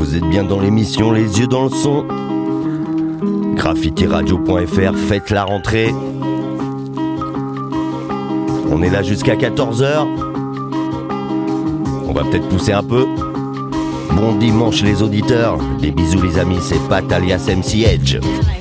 Vous êtes bien dans l'émission Les Yeux dans le son. Graffitiradio.fr, faites la rentrée. On est là jusqu'à 14h. On va peut-être pousser un peu. Bon dimanche les auditeurs. Des bisous les amis, c'est Pat alias MC Edge.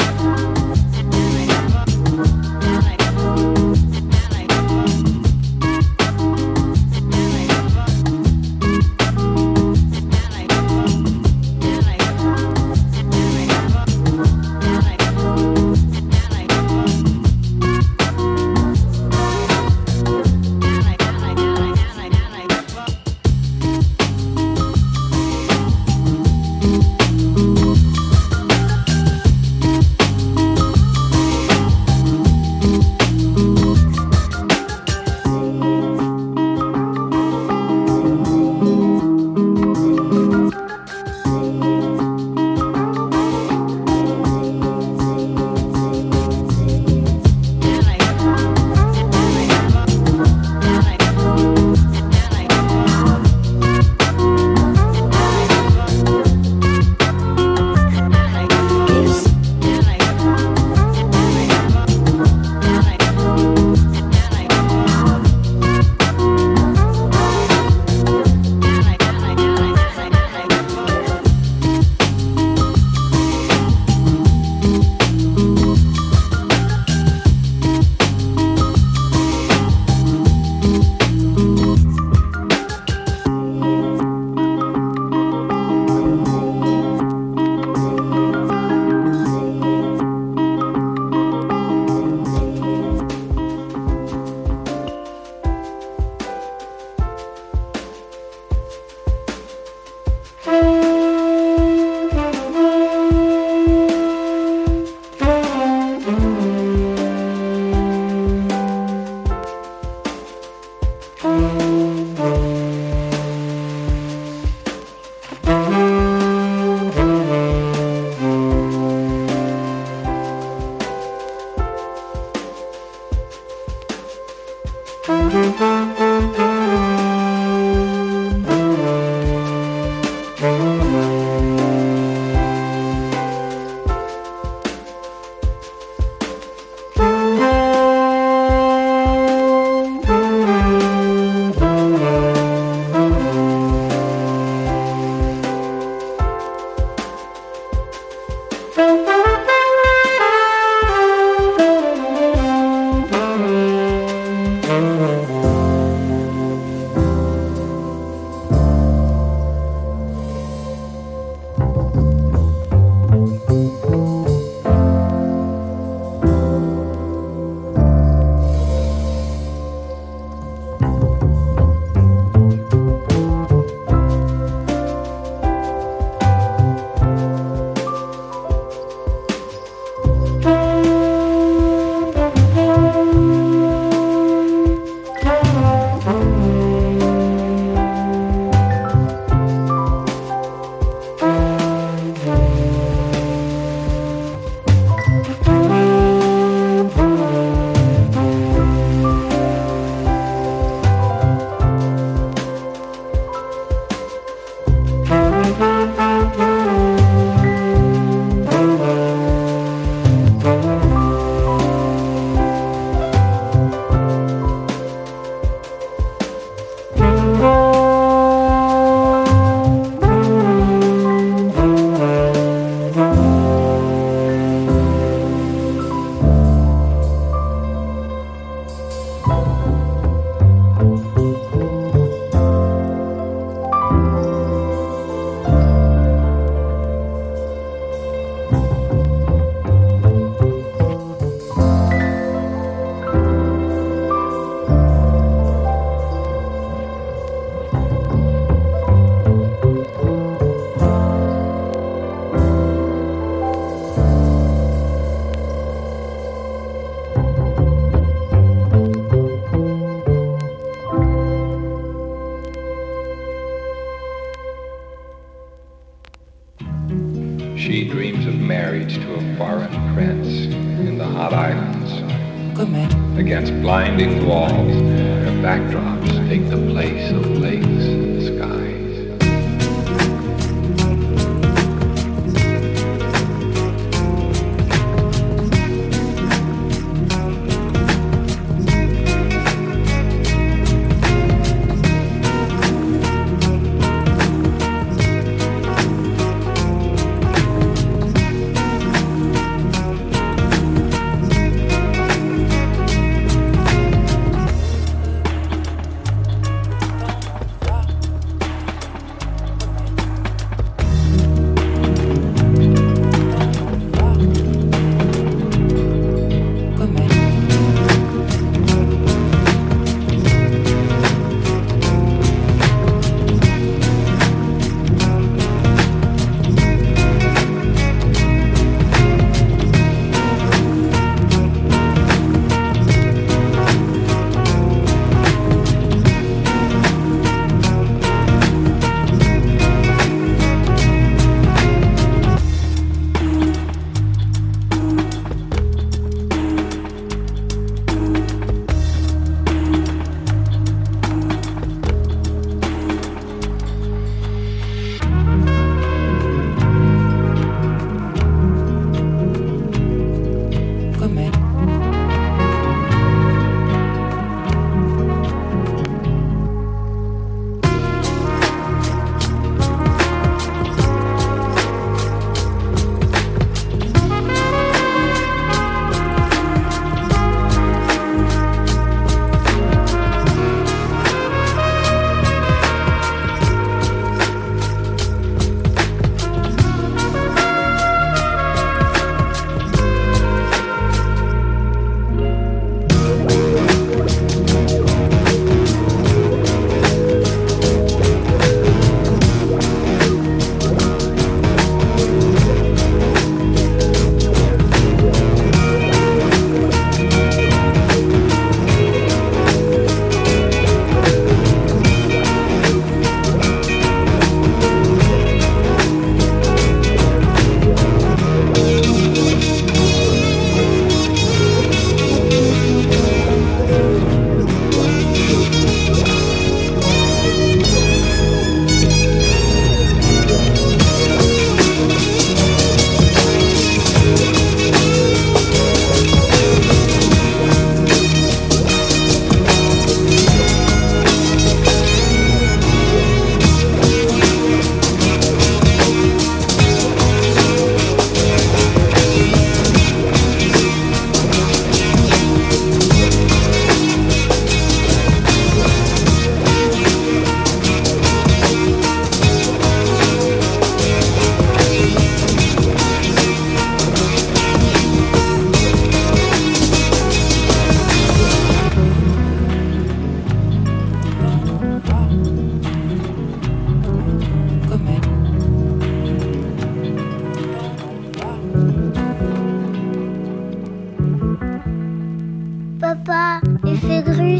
She dreams of marriage to a foreign prince in the hot islands. Against blinding walls, her backdrops take the place of lakes and skies.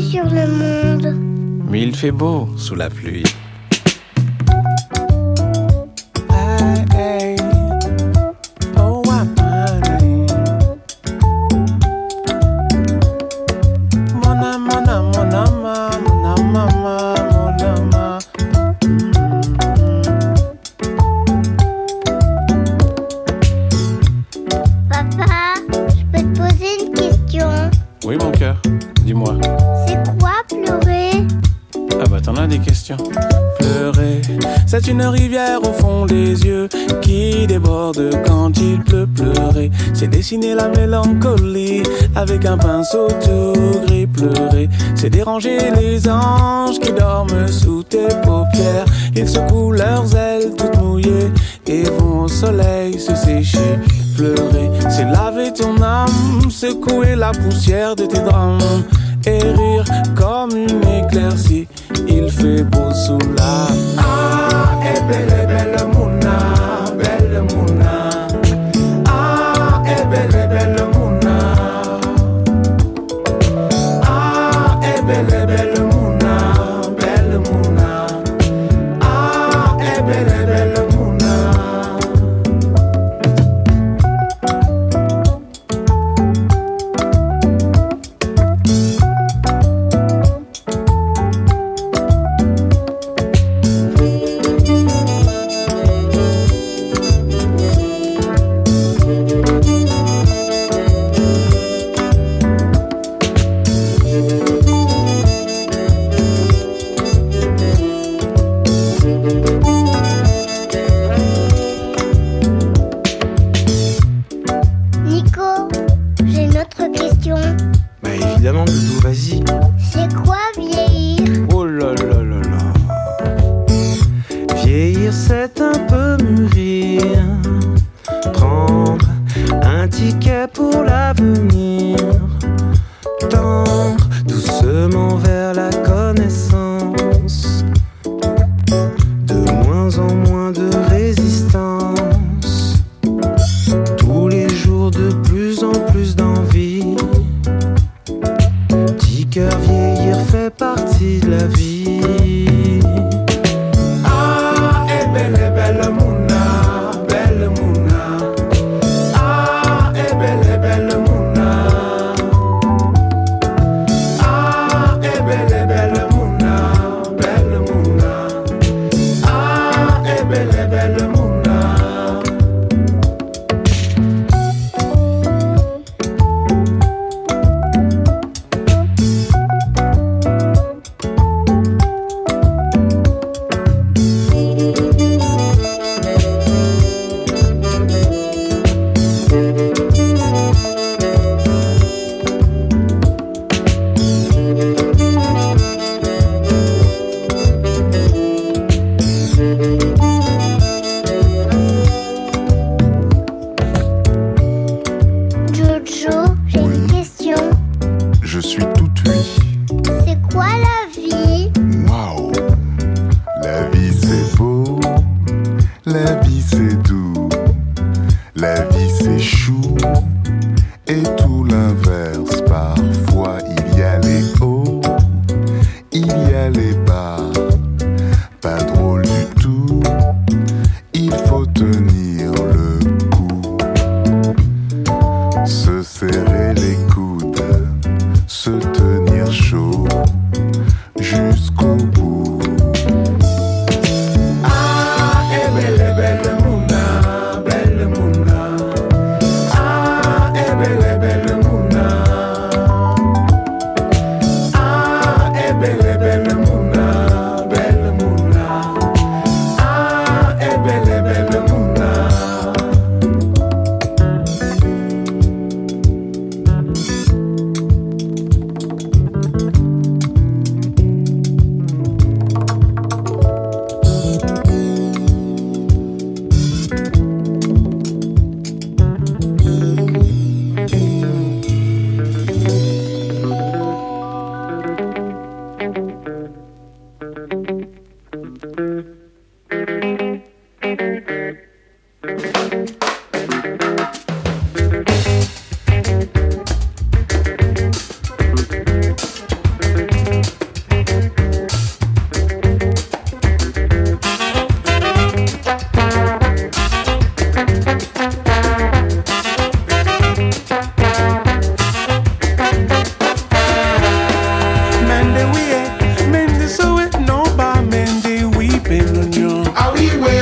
sur le monde. Mais il fait beau sous la pluie. C'est une rivière au fond des yeux qui déborde quand il pleut. Pleurer, c'est dessiner la mélancolie avec un pinceau tout gris. Pleurer, c'est déranger les anges qui dorment sous tes paupières. Ils secouent leurs ailes toutes mouillées et vont au soleil se sécher. Pleurer, c'est laver ton âme, secouer la poussière de tes drames et rire comme une éclaircie. Il fait beau sous la... Ah, et belle, belle mouna, belle mouna. Ah, et belle mouna. Ah, et belle mouna, belle mouna. Ah, et belle mouna.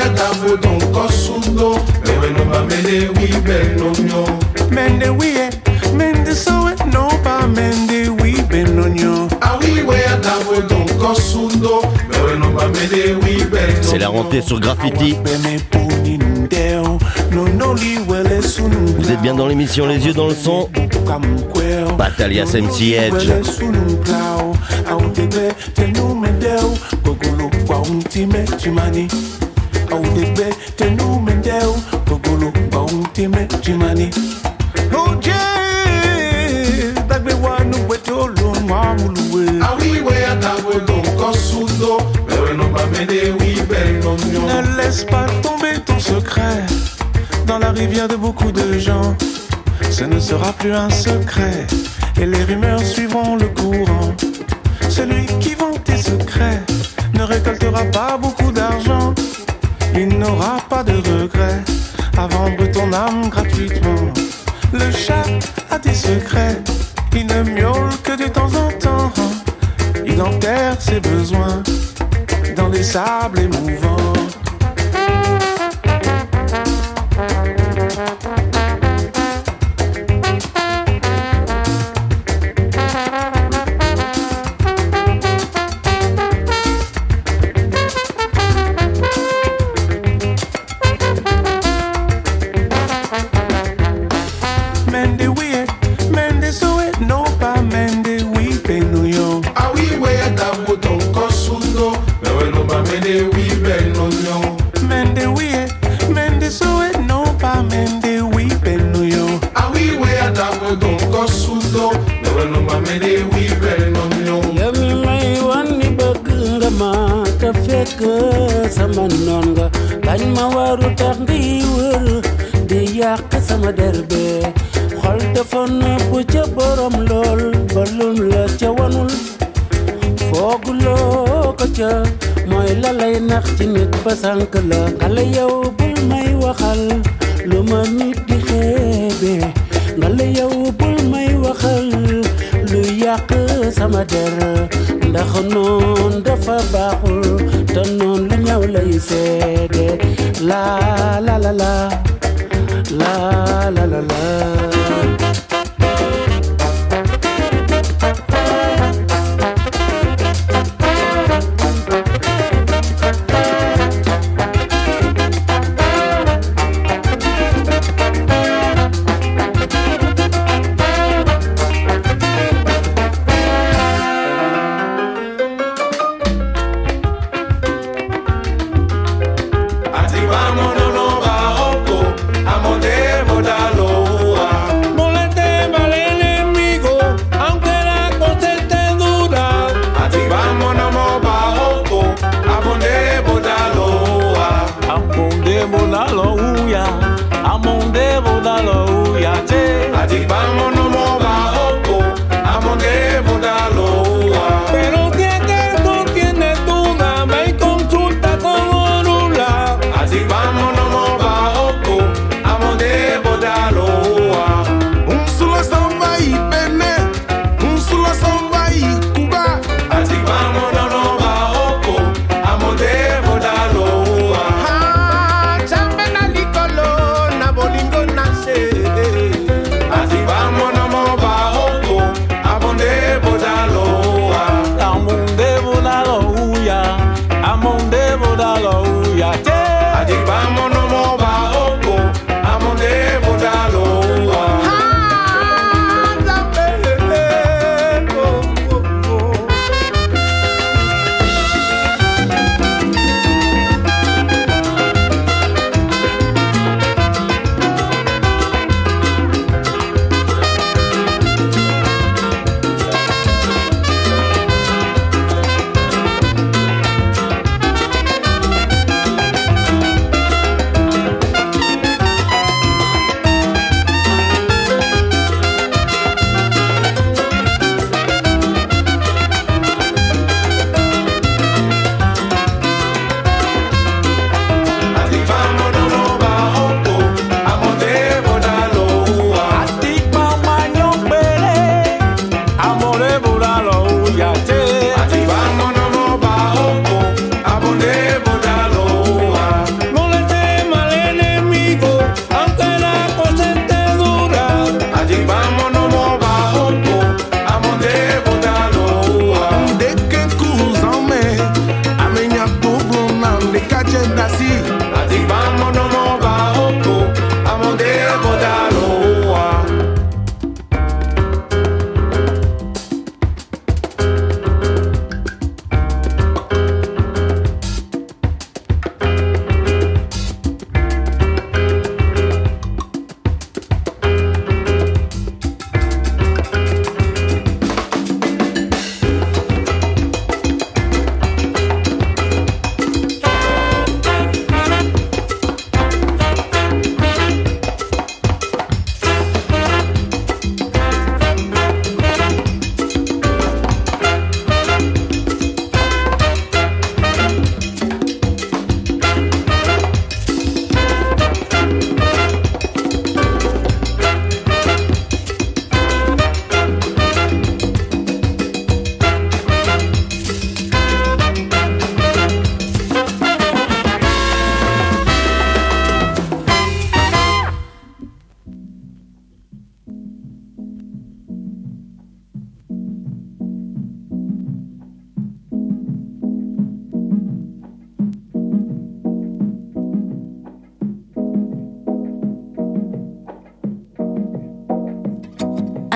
adabo don kosundo. Mewe no ba mende we benonyo. Mende we mende so it no ba mende we benonyo. Awi we adabo don kosundo. Mewe no ba mende we benonyo. C'est la rentrée sur Graffiti. Vous êtes bien dans l'émission Les Yeux dans le Son. Battalias MC Edge. Ne laisse pas tomber ton secret dans la rivière de beaucoup de gens. Ce ne sera plus un secret et les rumeurs suivront le courant. Celui qui vend tes secrets ne récoltera pas beaucoup d'argent. Il n'aura pas de regret à vendre ton âme gratuitement. Le chat a des secrets, il ne miaule que de temps en temps. Il enterre ses besoins dans les sables émouvants. Sama non nga bañ ma waru tax ndi wër di yàq sama derbe xol dafa nëbb ca borom lool ba lum la ca wanul fooguloo ko ca mooy la lay nax ci nit ba sànk la xale yow bul may waxal lu ma nit di xeebe nga la yow bul may waxal lu yàq sama der ndax noon dafa baaxul te noon lu ñaw lay seede la la la la la la la la. Ati vamos no no barroco, amondemo da loa.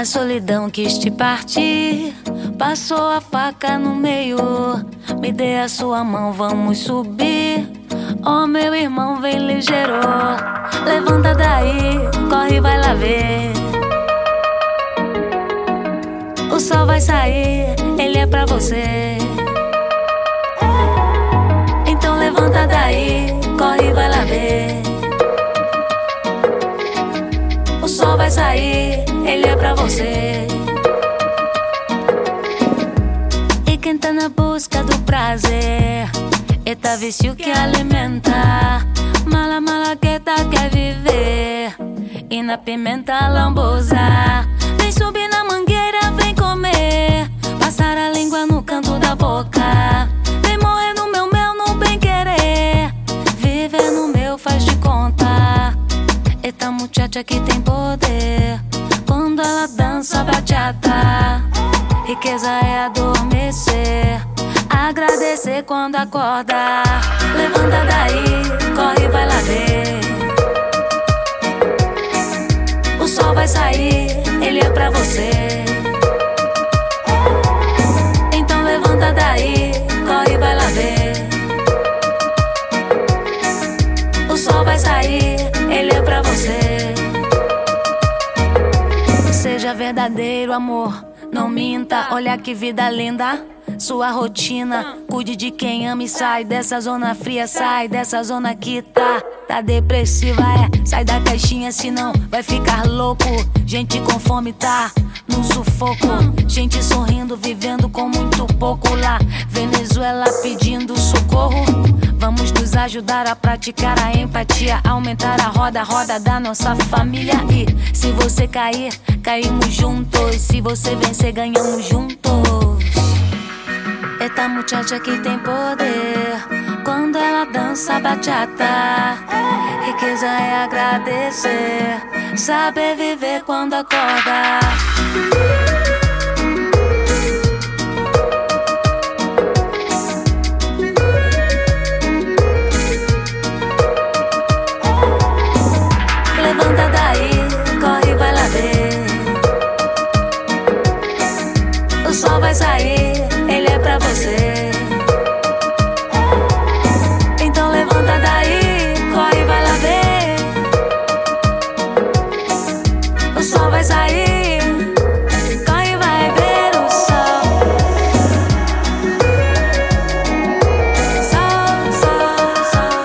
A solidão quis te partir, passou a faca no meio. Me dê a sua mão, vamos subir. Oh, meu irmão, vem ligeiro. Levanta daí, corre, vai lá ver. O sol vai sair, ele é pra você. Então levanta daí, corre, vai lá ver. O sol vai sair, ele é pra você. E quem tá na busca do prazer, eita vício que alimenta. Mala, malagueta quer viver. E na pimenta lambosa. Vem subir na mangueira, vem comer. Passar a língua no canto da boca. Vem morrer no meu mel, no bem querer. Viver no meu faz de conta. Eita muchacha que tem poder. Quando ela dança bachata. Riqueza é adormecer, agradecer quando acorda. Levanta daí, corre, vai lá ver. O sol vai sair, ele é pra você. Então levanta daí, corre, vai lá ver. O sol vai sair, ele é pra você. Seja verdadeiro, amor, não minta, olha que vida linda. Sua rotina, cuide de quem ama e sai dessa zona fria, sai dessa zona que tá depressiva, sai da caixinha senão vai ficar louco. Gente com fome tá no sufoco, gente sorrindo, vivendo com muito pouco lá. Venezuela pedindo socorro. Vamos nos ajudar a praticar a empatia, aumentar a roda da nossa família. E se você cair, caímos juntos. Se você vencer, ganhamos juntos. Eita muchacha que tem poder. Quando ela dança bachata. Riqueza é agradecer, saber viver quando acorda. Levanta daí, corre, vai lá ver. O sol vai sair, ele é pra você. Então levanta daí, corre, vai lá ver. O sol vai sair, corre, vai ver o sol. Sol, sol, sol.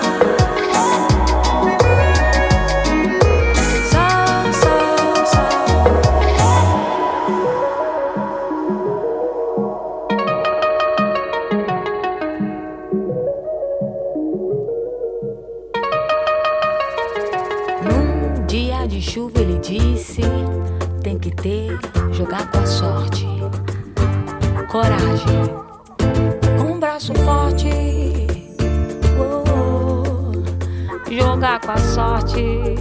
Sol, sol, sol. Num dia de chuva ele disse: tem que ter, jogar com a sorte, coragem, um braço forte, jogar com a sorte.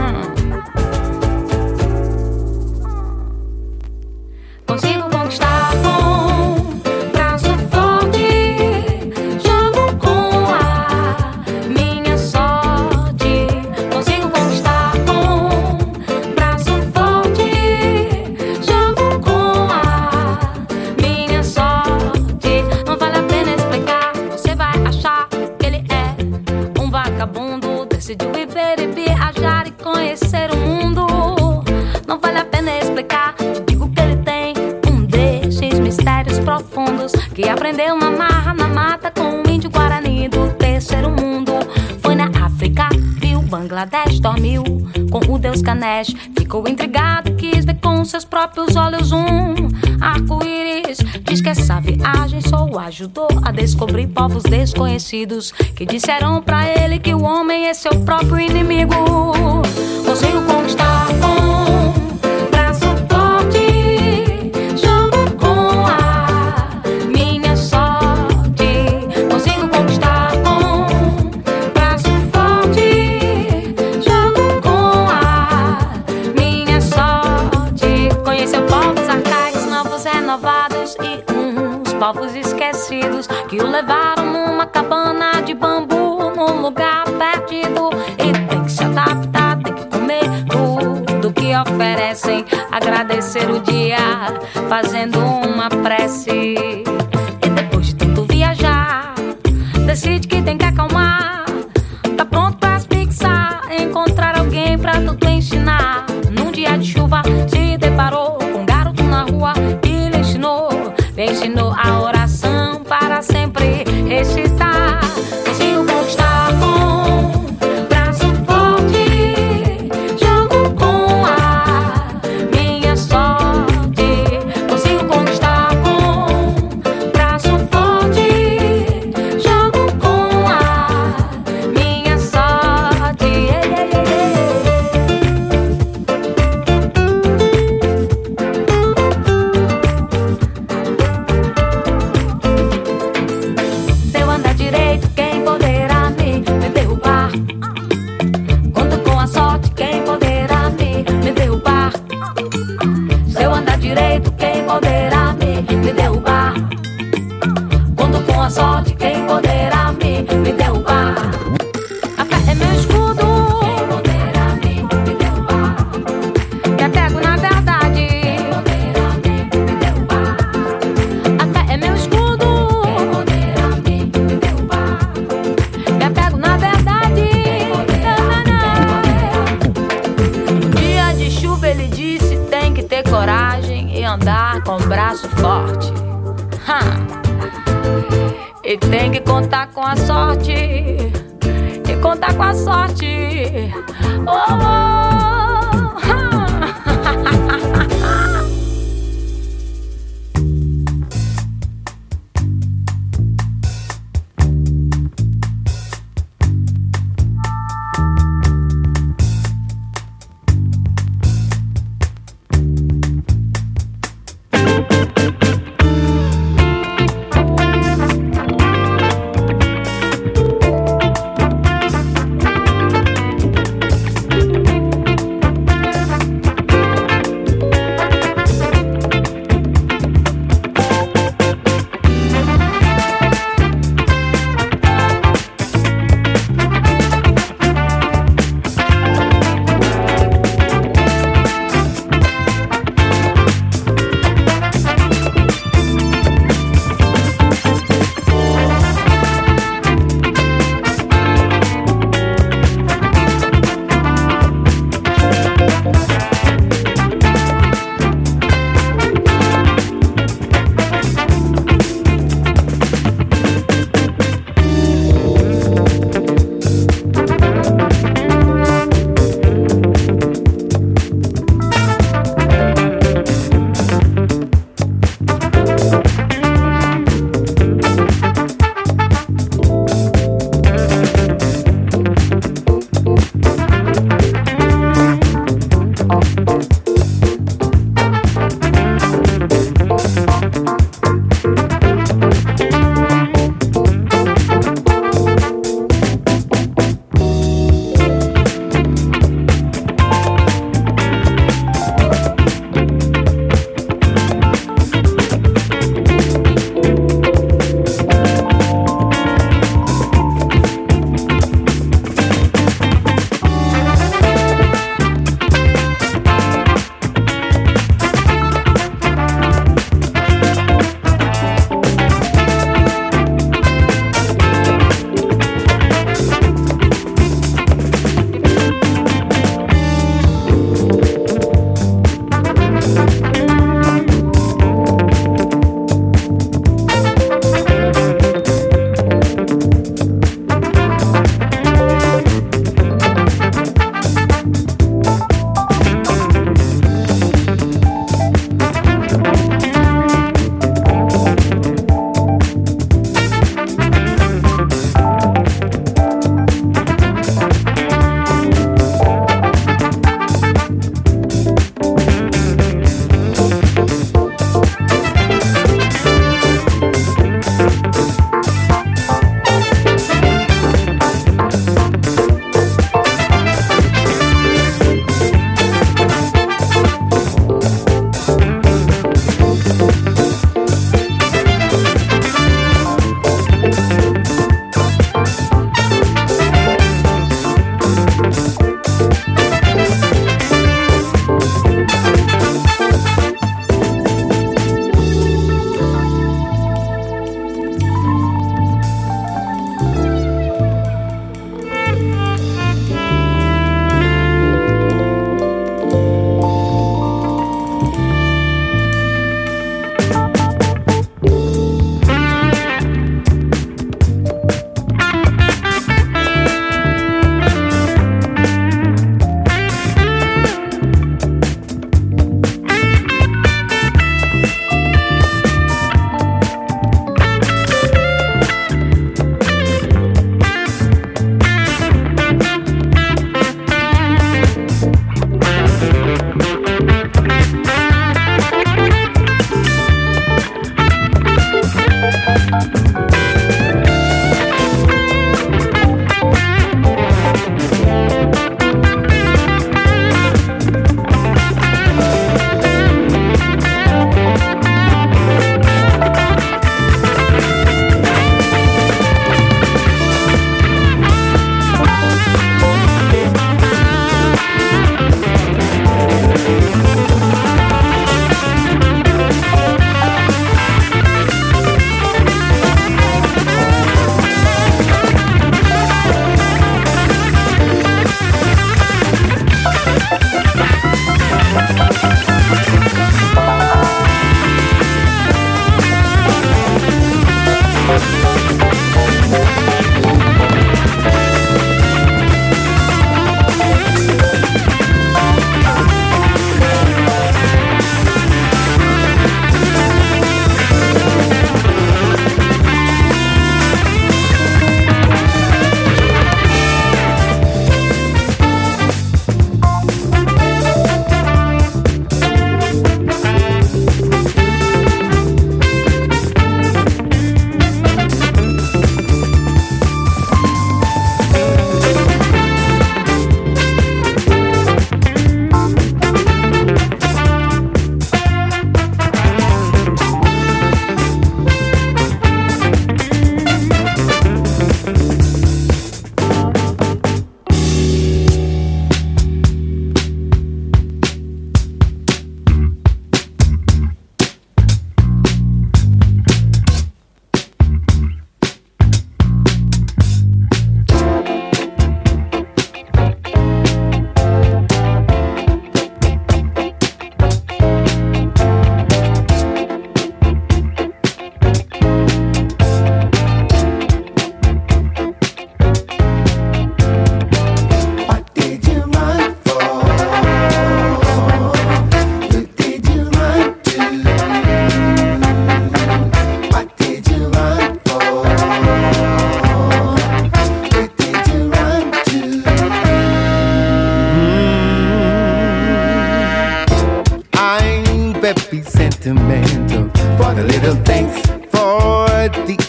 Consigo conquistar com braço forte, jogo com a minha sorte. Consigo conquistar com braço forte, jogo com a minha sorte. Não vale a pena explicar, você vai achar que ele é um vagabundo. Decidiu viver e viajar e conhecer o mundo. Não vale a pena explicar, te digo que ele tem um desses mistérios profundos que aprendeu na marra, na mata com um índio guarani do terceiro mundo. Foi na África, viu Bangladesh, dormiu com o deus Ganesh. Ficou intrigado, quis ver com seus próprios olhos um arco-íris. Diz que essa viagem só o ajudou a descobrir povos desconhecidos que disseram pra ele que o homem é seu próprio inimigo. Consigo conquistar com braço forte, jogo com a minha sorte. Consigo conquistar com braço forte, jogo com a minha sorte. Conheceu povos arcaicos, novos renovados e uns povos esquecidos que o levaram numa cabana de bambu num lugar perdido. E tem que se adaptar, tem que comer tudo que oferecem, agradecer amanhecer o dia fazendo uma prece. E depois de tanto viajar, decide que tem que acalmar. Tá pronto pra asfixiar, encontrar alguém pra tudo ensinar. Num dia de chuva se deparou com um garoto na rua que lhe ensinou a oração para sempre recitar. Consigo conquistar com braço forte, jogo com a minha sorte. Consigo conquistar com braço forte, jogo com a minha sorte. Se eu andar direito, quem poderá me derrubar? Conto com a sorte, quem poderá me derrubar? Se eu andar direito, quem poderá me derrubar? Conto com a sorte, quem poderá me derrubar? A fé é meu escudo, quem poderá me derrubar? Me apego na verdade, quem poderá me derrubar? A fé é meu escudo, quem poderá me derrubar? Me apego na verdade, quem poderá me derrubar? Dia de chuva ele disse tem que ter coragem e andar com o braço forte. E tem que contar com a sorte, e contar com a sorte.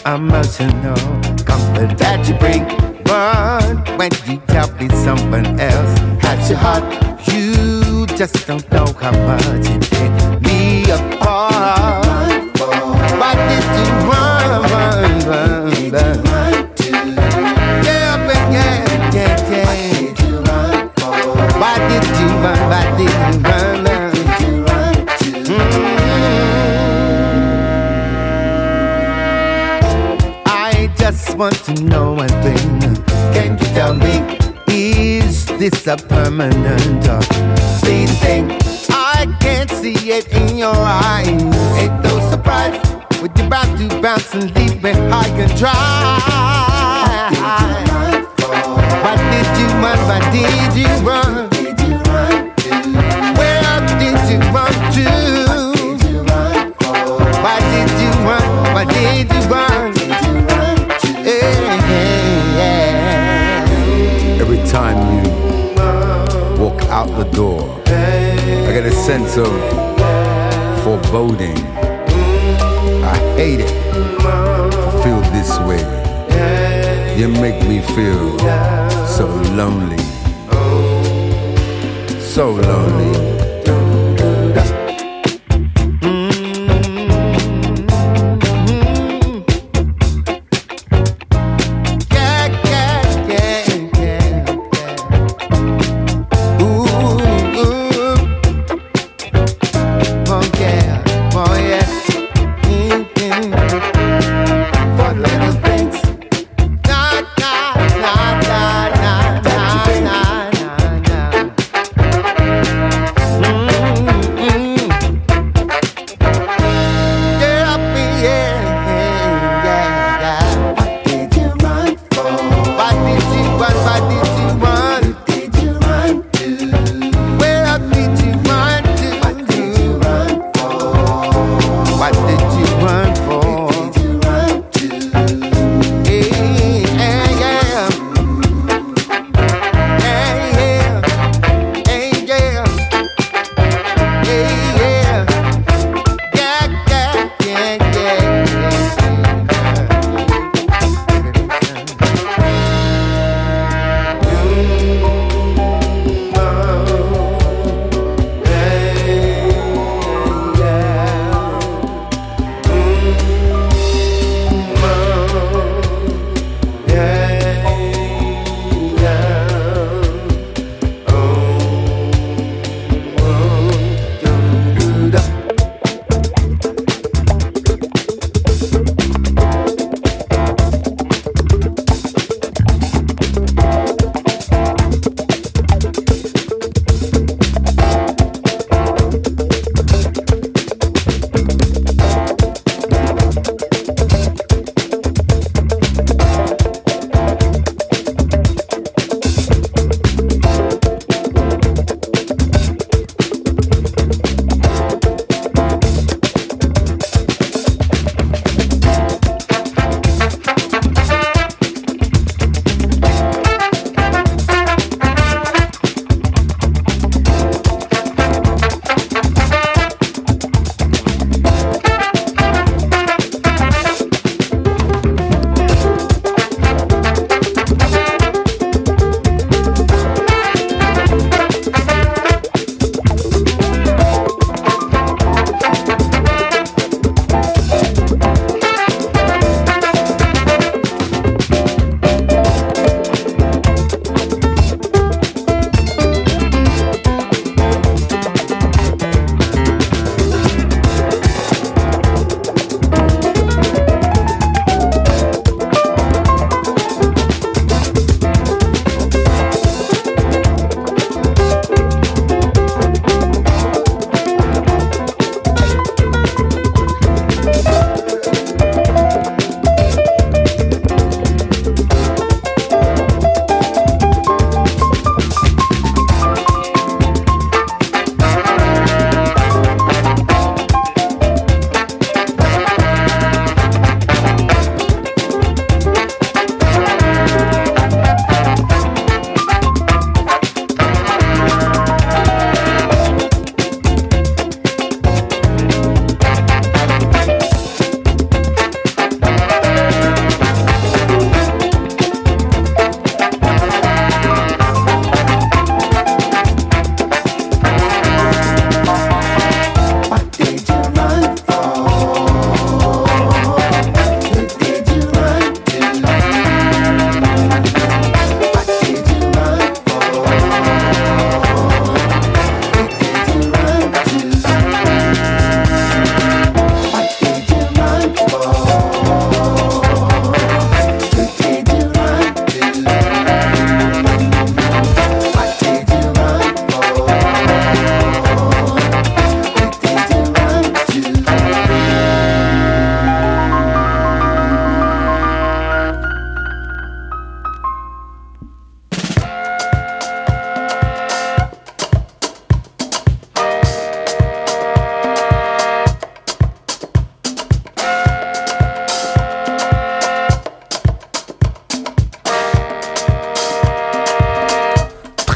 emotional comfort that you bring. But when you tell me someone else has your heart, you just don't know how much it tears me apart. Why did you run? Yeah, but yeah. Why did you run? Why did you run? I just want to know one thing. Can you tell me, is this a permanent or fleeting thing? I can't see it in your eyes. Ain't no surprise when you're about to bounce and leave me high and dry. Why did you run? Why did you run? Where did you run to? Why did you run? Why did you run? Every time you walk out the door, I get a sense of foreboding. I hate it to feel this way. You make me feel so lonely, so lonely.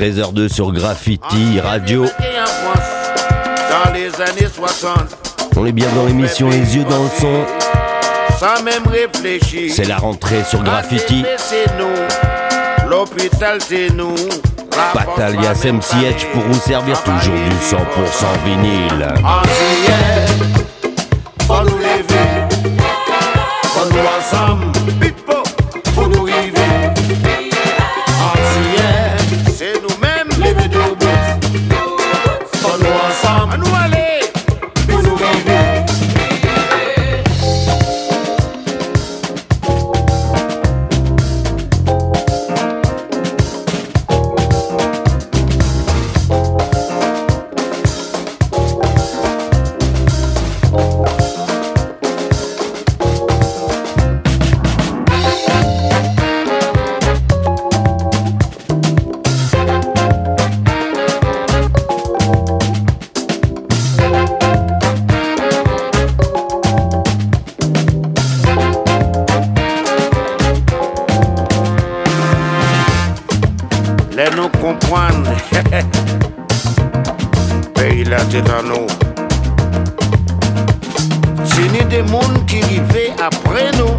13h02 sur Graffiti Radio. Dans les années 60. On est bien dans l'émission Les Yeux dans le son. Sans même réfléchir. C'est la rentrée sur Graffiti. C'est nous. L'hôpital c'est nous. Patalia MCH pour vous servir toujours du 100% vinyle. Ancienne, faut nous lever, faut nous ensemble, pipo, pour nous river. Ancienne, c'est nous-mêmes, lever debout, faut nous ensemble, à nous aller, pour nous river. Nous comprendre, pays là c'est à nous. C'est ni des mondes qui vivent après nous.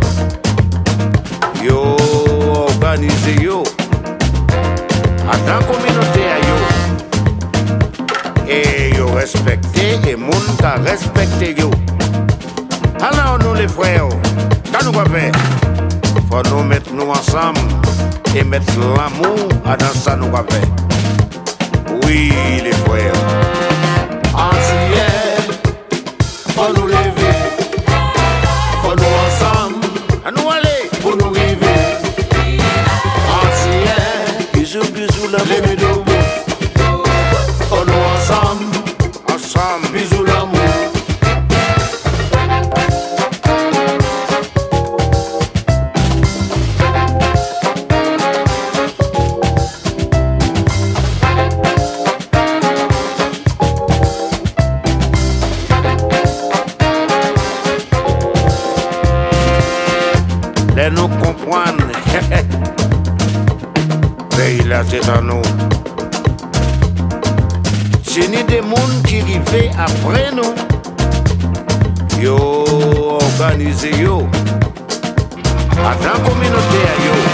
Yo organisé yo, à la communauté à yo, et yo respecté et monde qui a respecté yo. Alors nous les frères, quand nous va faire, faut nous mettre nous ensemble. Et mettre l'amour à dans ça nous va faire. Oui les frères. Ancienne, faut nous lever, faut nous ensemble, à nous aller, pour nous river. Ancienne, bisous bisous l'amour, lever debout, faut nous ensemble, bisous l'amour. Nous comprendre, pays là c'est à nous. C'est ni des mondes qui vivent après nous. Yo organisé yo, à la communauté à yo.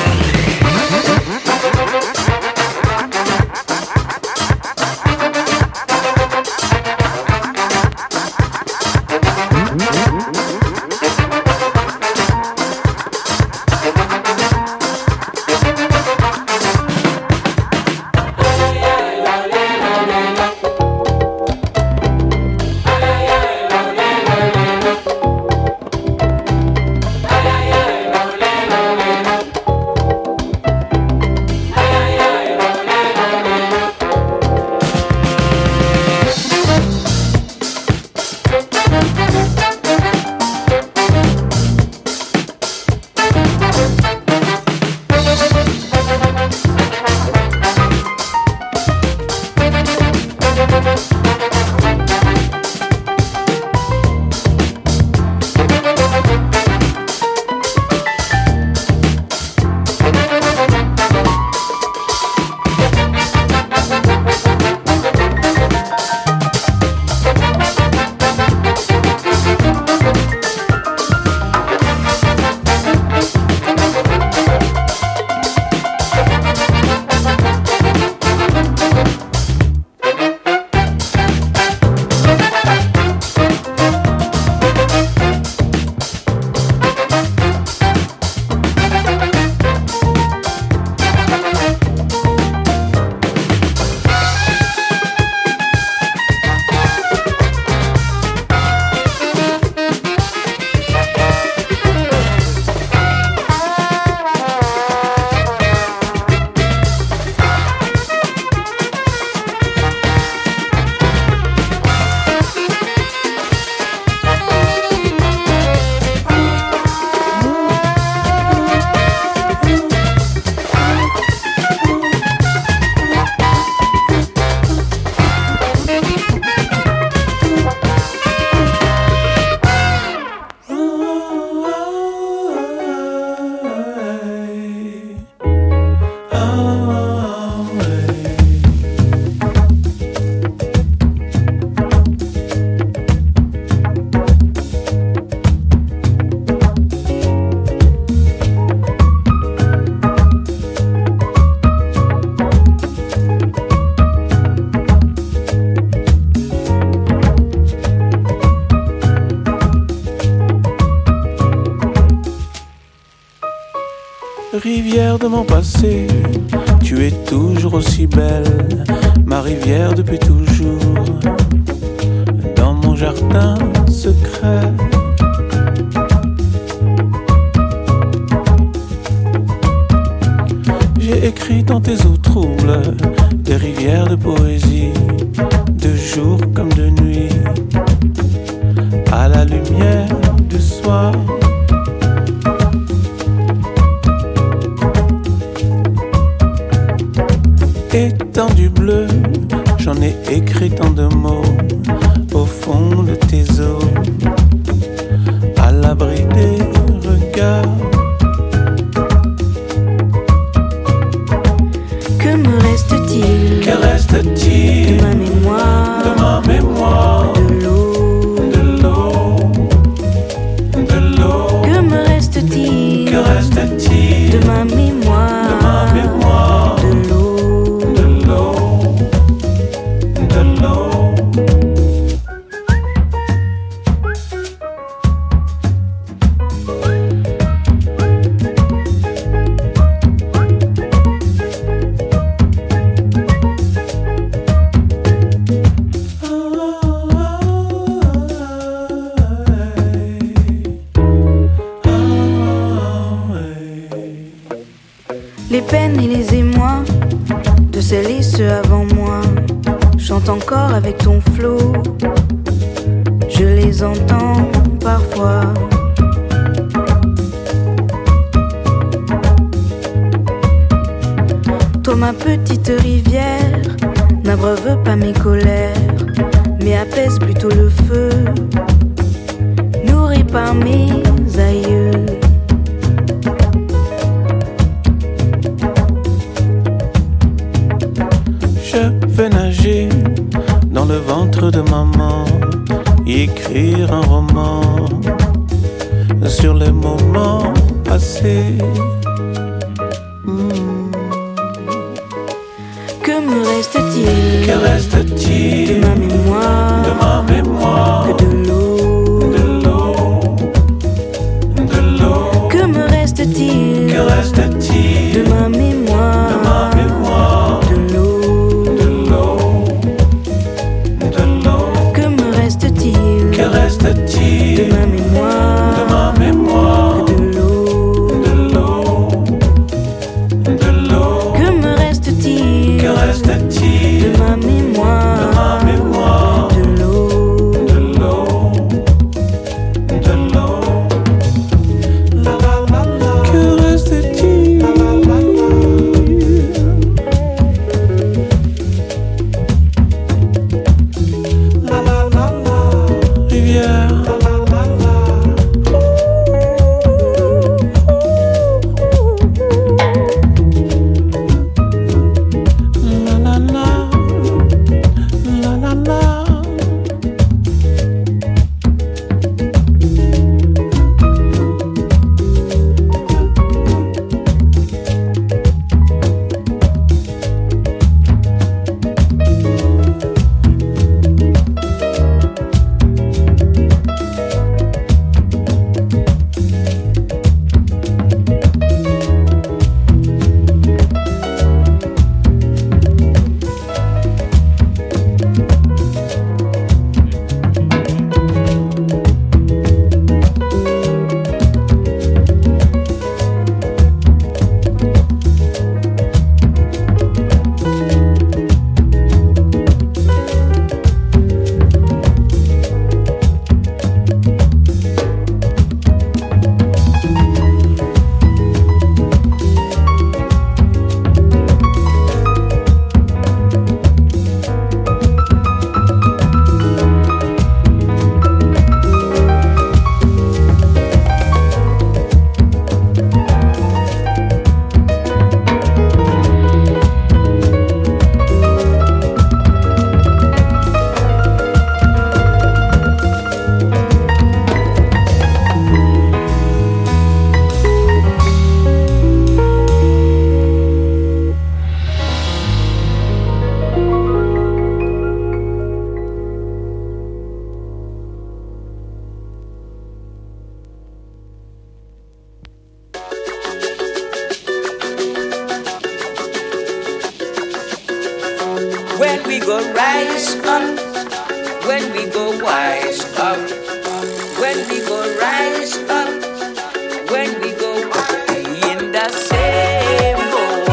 rivière de mon passé, tu es toujours aussi belle, ma rivière depuis toujours, dans mon jardin secret. J'ai écrit dans tes eaux troubles des rivières de poésie, de jour comme de nuit, à la lumière du soir. Étendu bleu, j'en ai écrit tant de mots au fond de tes eaux, à l'abri des regards. Que me reste-t-il? Que reste-t-il de ma mémoire? De ma mémoire. De l'eau. De l'eau. De l'eau. Que me reste-t-il? Que reste-t-il de ma mémoire? De ma mémoire. De l'eau. De l'eau. De l'eau. Les peines et les émois de celles et ceux avant moi chantent encore avec ton flot. Je les entends parfois. Toi ma petite rivière n'abreuve pas mes colères, mais apaise plutôt le feu, nourri par mes aïeux. Je vais nager dans le ventre de maman, y écrire un roman sur les moments passés. Que me reste-t-il? Que reste-t-il de ma mémoire? De ma mémoire. Que de l'eau. De l'eau. De l'eau. Que me reste-t-il? Que reste-t-il de ma mémoire? De ma mémoire. De l'eau. De l'eau. De l'eau. Que me reste-t-il? Que reste-t-il de ma mémoire? De ma mémoire. De l'eau. De l'eau. De l'eau. Que me reste-t-il? Que reste-t-il de ma mémoire? De ma mémoire. De l'eau. When we go rise up, when we go wise up, when we go rise up, when we go in the same boat,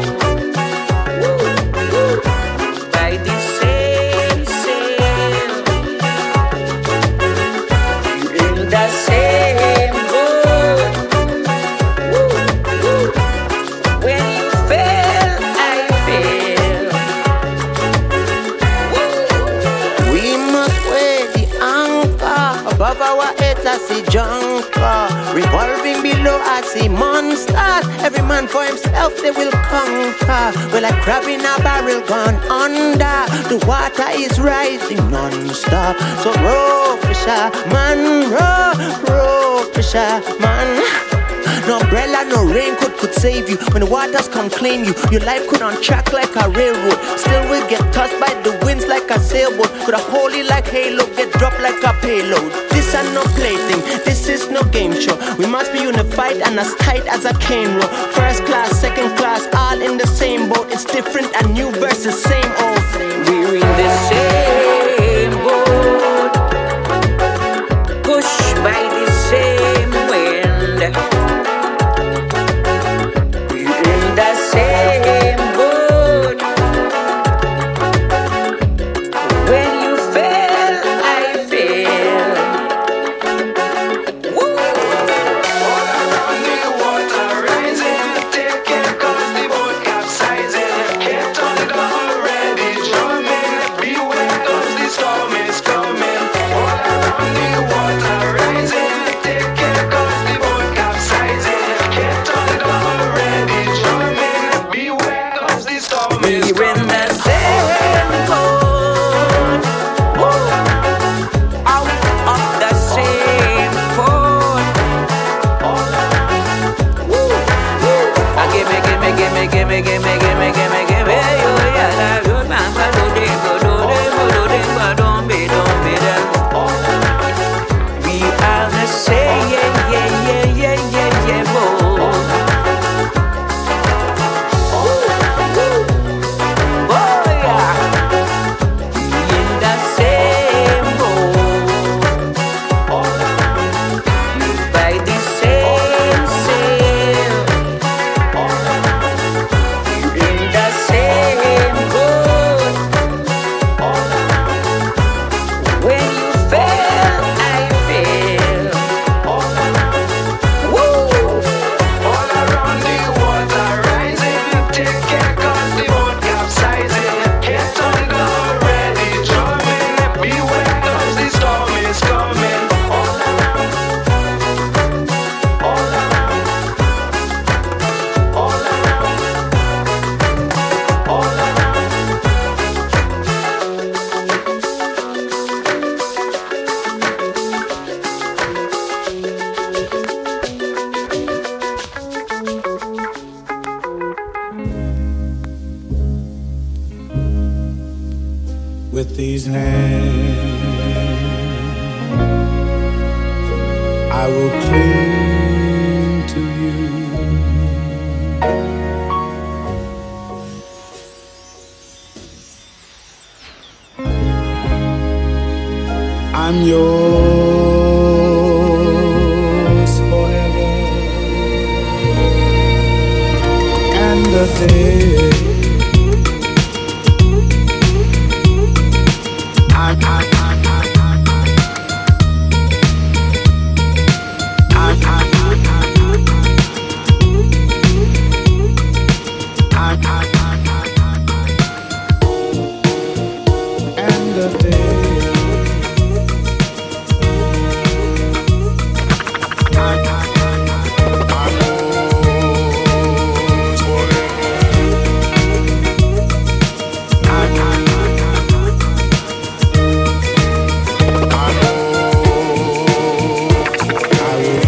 by the same sail, in the same boat. When you fail, I fail. We must weigh the anchor above our heads. I see junker revolving below. I see monsters. Every man for himself they will conquer. We're like crab in a barrel gone under. The water is rising non-stop. So row, fisher man, row, fisher man. No umbrella, no raincoat could save you. When the waters come claim you, your life could on track like a railroad. Still we get tossed by the winds like a sailboat. With a holy like halo, get dropped like a payload. This is no plaything, this is no game show. We must be unified and as tight as a cane row. First class, second class, all in the same boat. It's different and new versus same old. We're in the same boat, pushed by the same wind. The same boat. When you fail, I fail. Woo! All around the water rising. Take care 'cause the boat capsizing. Can't turn it off already. Drumming. Beware 'cause the storm is coming. All around the water rising. Take care 'cause the boat capsizing. Can't turn it off already. Beware 'cause the storm is We're in the same boat, out of the same port. Gimme, we are the same, boat. With these hands, I will cling to you. I'm yours forever and a day. I will.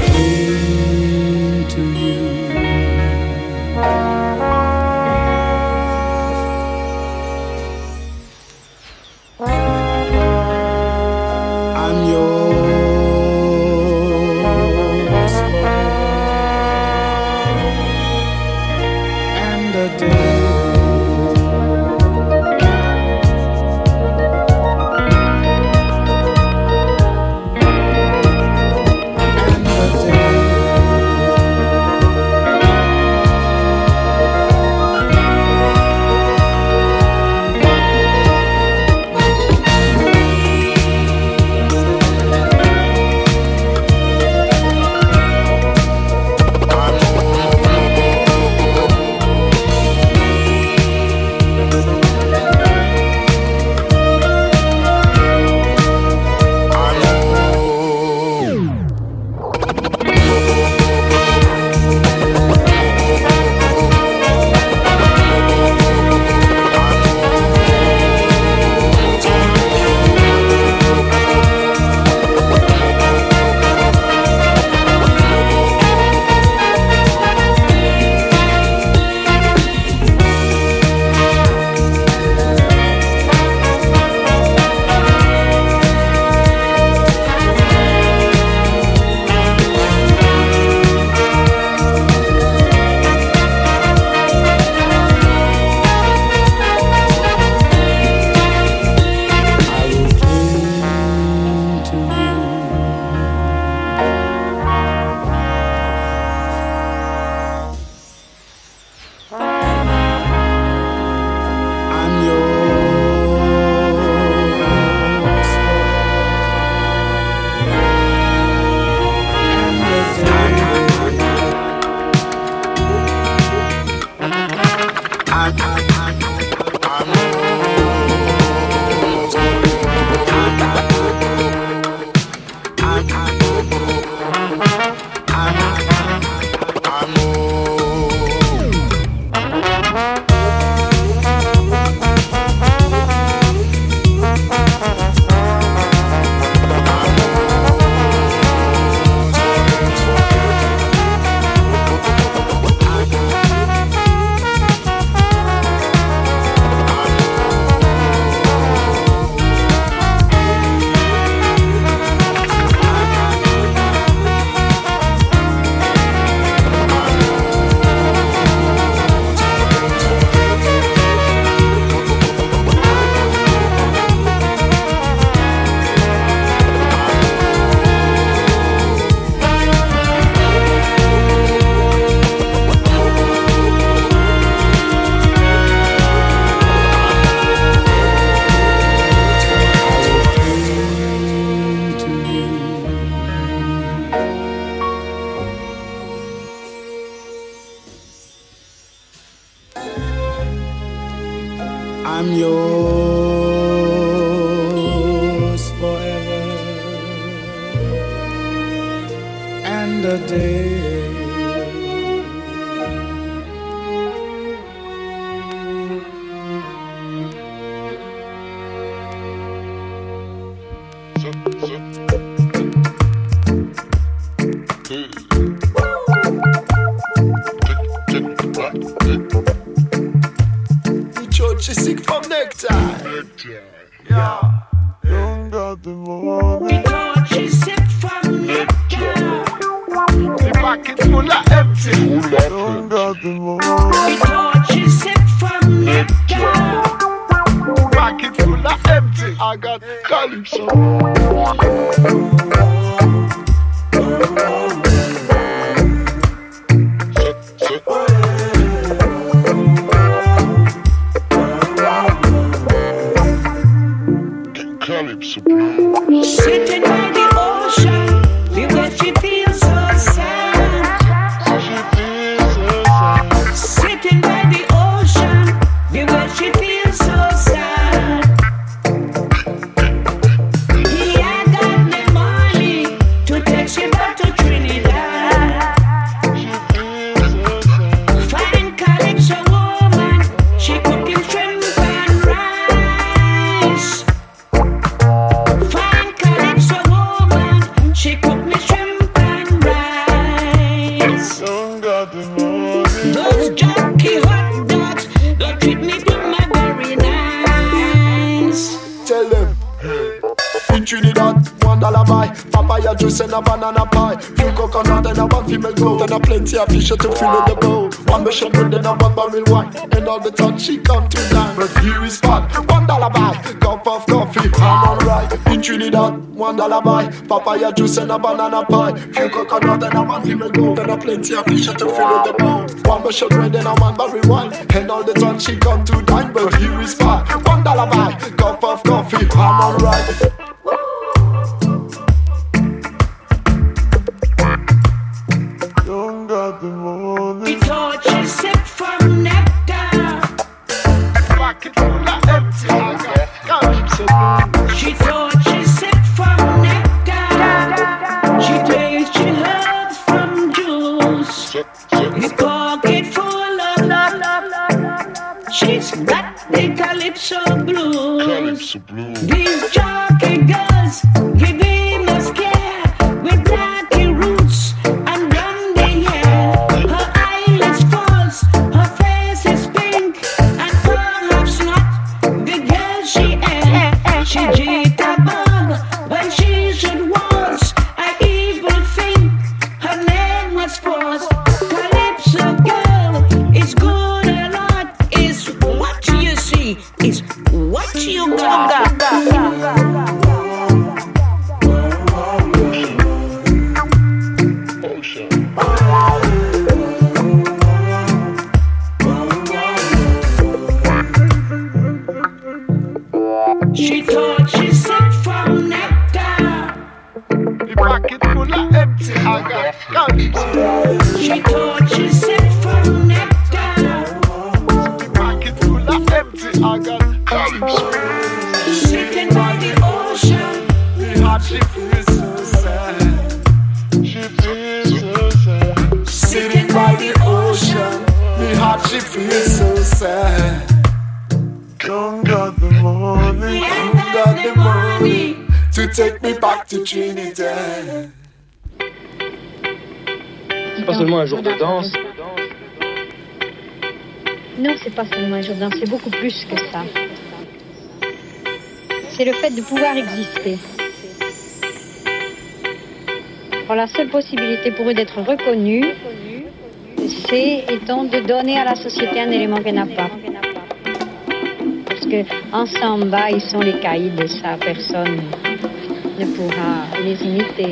I'm yours forever and a day. She sick from nectar. Yeah. Don't got the money. Because she sick from nectar. The pocket full of empty. Don't got the money. Because she sick from nectar. Pocket full of empty. I got calypso. Sitting by the ocean, the way she feels so sad. Sitting by the ocean, the way she feels so sad. I got the money to take she back to Trinidad. Fine calypso woman, she cooking shrimp and rice. She cooked me shrimp and rice. Those junky hot dogs don't treat me to my very nice. Tell them, in Trinidad, $1 buy papaya juice and a banana pie. Few coconut and a one female goat and a plenty of fish to fill the bowl. One mission bread and a one barrel wine, and all the time she come to dine. But here is fun, $1 buy cup of coffee, I'm alright. In Trinidad, $1 buy papaya juice and a banana pie. Few coconut and a one female goat and a plenty of fish to fill the bowl. One mission bread and a one barrel wine, and all the time she come to dine. But here is fun, $1 buy cup of coffee, I'm alright. Don't got the money. Because she sick from nectar. Pocket full of empty. She thought she sick from nectar. She tastes she loves from juice. His pocket full of love. She's got the calypso blues. These jockey girls give him a scare with dirty roots and blondie hair. Her eyelids false, her face is pink, and perhaps not the girl she ain't. She jitterbug when she should waltz. I even think her name was false. Calypso girl is good a lot. Is what you see, is what you got. She thought she sick from nectar. The pocket full of empty. I got calypso. She thought she sick from nectar. The pocket full of empty. I got calypso. Sitting by the ocean, the heart she feels so sad. She feels so sad. Sitting by the ocean, the heart she feels so sad. Don't got the money, don't got the money to take me back to Trinidad. C'est pas seulement un jour de danse. Non, c'est pas seulement un jour de danse, c'est beaucoup plus que ça. C'est le fait de pouvoir exister. Alors, la seule possibilité pour eux d'être reconnus, c'est de donner à la société un élément qu'elle n'a pas. Parce qu'en samba, ils sont les caïds, ça, personne ne pourra les imiter.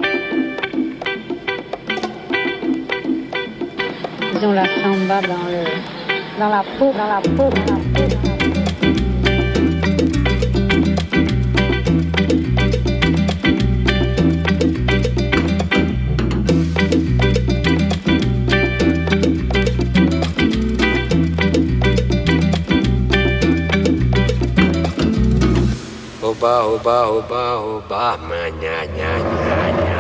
Ils ont la samba dans la peau. Oba, oba, oba, oba, ma nya nya nya nya.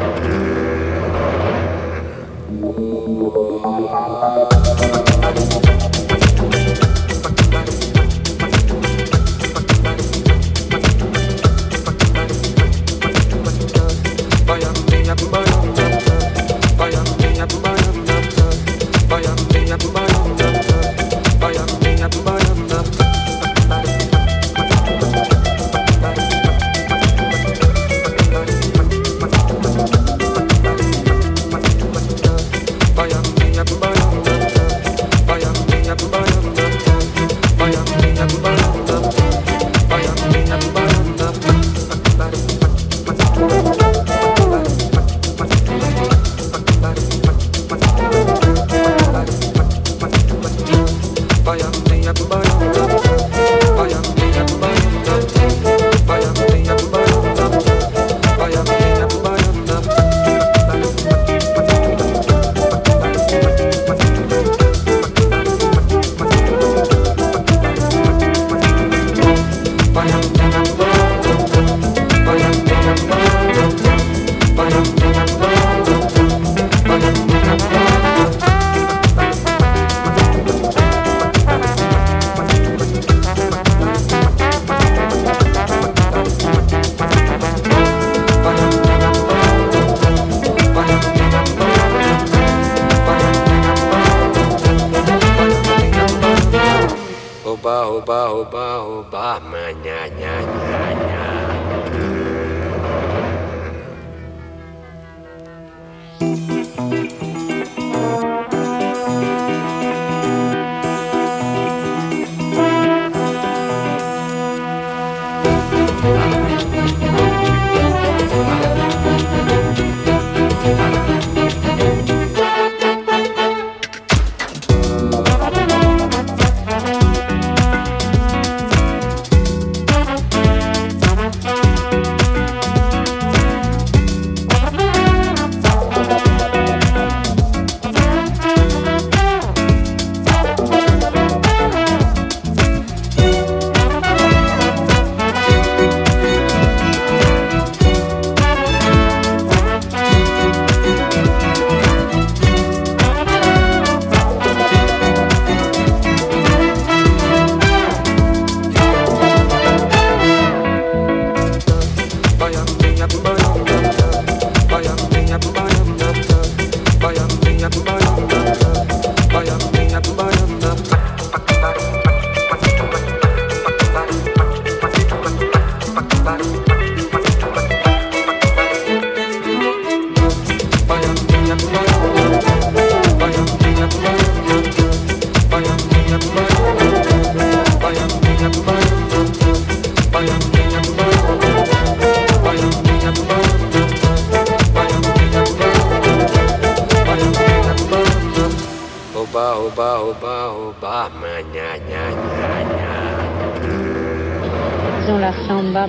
Ils ont la samba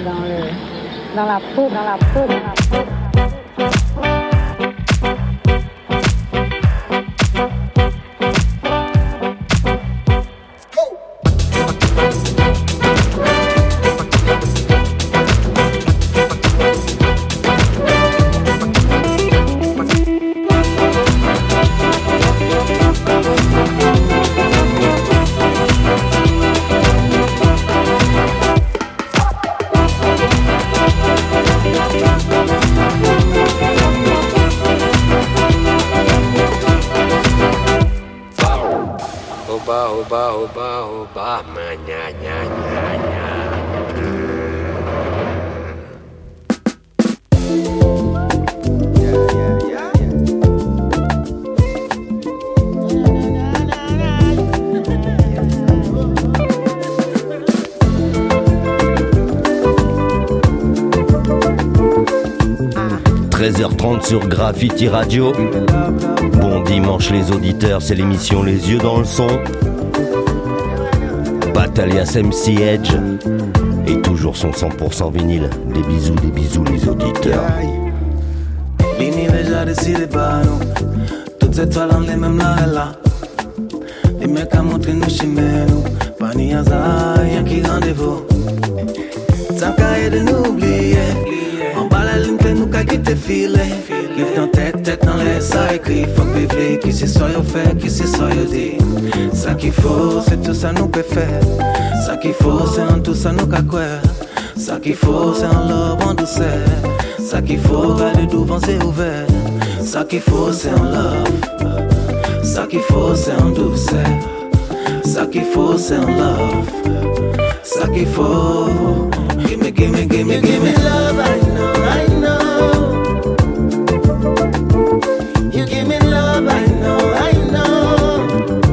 dans la peau. Oba, ma nya nya nya nya. « 13h30 sur Graffiti Radio. Bon dimanche les auditeurs, c'est l'émission Les Yeux dans le Son. Alias MC Edge et toujours son 100% vinyle. Des bisous les auditeurs. Bini veja decide paro, toutes étoiles les mêmes là. Les mecs à montrer nous chimères, pas ni hasard, y'a qui rendez-vous. ça écrit, faut que vivre, qui c'est ça yo fait, qui c'est ça yo dit. Ça qu'il faut, c'est tout ça nous peut faire. Ça qu'il faut, c'est en tout ça nous qu'a quoi. Ça qu'il faut, c'est en love, en douceur. Ça qu'il faut, garder devant c'est ouvert. Ça qu'il faut, c'est en love. Ça qu'il faut, c'est en douceur. Ça qu'il faut, c'est en love. Ça qu'il faut. Give me, give me, give me, give me love. I know, I know. You give me love. I know, I know.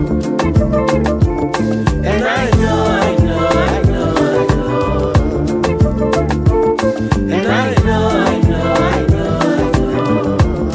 And I know, I know, I know, I know. And I know, I know, I know,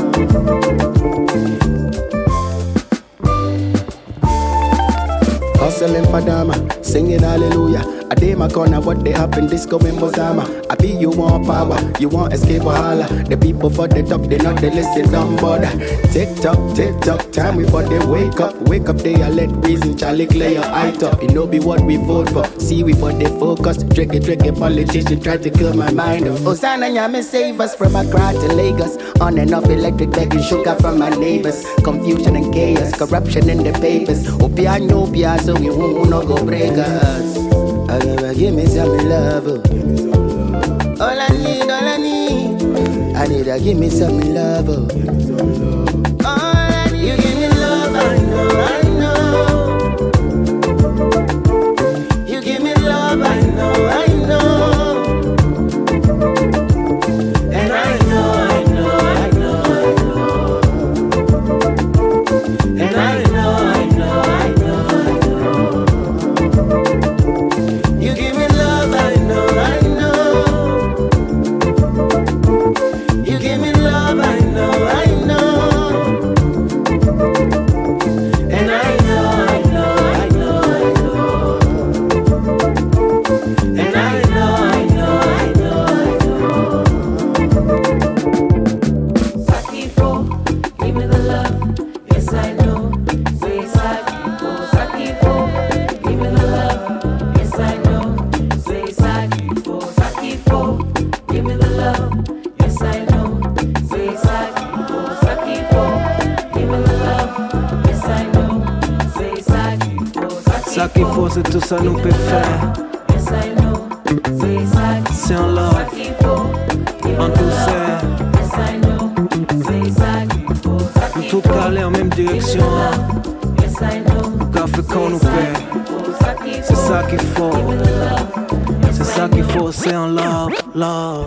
hustling for dama, singing hallelujah. I day my corner, what they happen, disco in Bozama. I be you want power, you want escape or holla. The people for the top, they not they listen, don't bother. Tick tock, time we for they wake up, they a let reason, Charlie clear your eye top. You know be what we vote for, see we for they focus. Tricky, politician try to kill my mind. Hosanna, Nyame save us from Accra to Lagos. On and off electric begging sugar from my neighbors. Confusion and chaos, corruption in the papers. Opia no pia, so we won't no go break us. Give me some love. All I need, I need to give me some love. All I need, you give me love, I know. You give me love, I know. And I know. And I know. You give me love, I know. You give me love, I know. And I know. And I know. Sakifo, give me the love. Yes, I know. Say Sakifo, Sakifo, give me the love. Yes, I know. Say Sakifo, Sakifo, give me the love. Yes, I know. Say Sakifo, Sakifo, give me the love. Yes, I know. Say Sakifo, Sakifo. Ça qu'il faut, c'est tout ça nous peut faire. Yes, I know. Say Sakifo, C'est en love, en douceur. Yes, I know. Say Sakifo, Sakifo. Tout calé en même direction. Yes, I know. Car fait qu'on nous paie. C'est ça qu'il faut. C'est ça qu'il faut, c'est en love.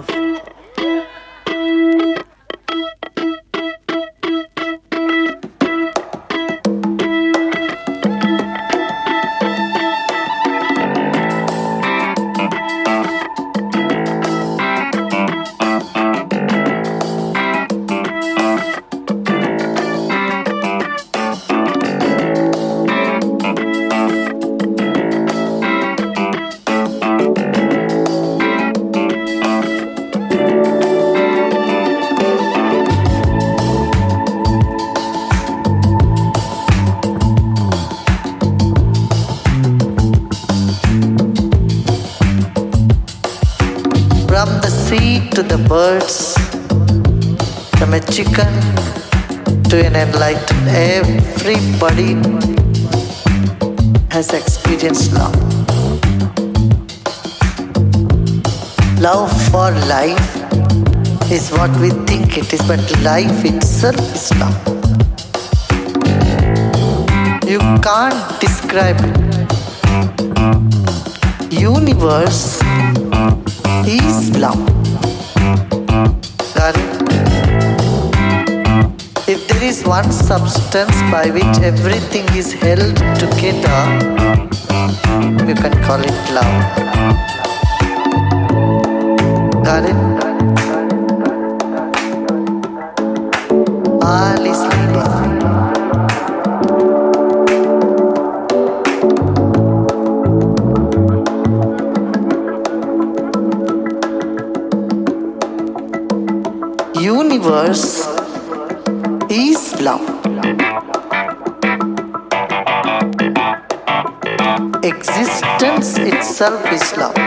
From the sea to the birds, from a chicken to an enlightened, everybody has experienced love. Love for life is what we think it is, but life itself is love. You can't describe it. Universe is love. Got it? If there is one substance by which everything is held together, you can call it love. Got it? All is leading. Universe is love. Existence itself is love.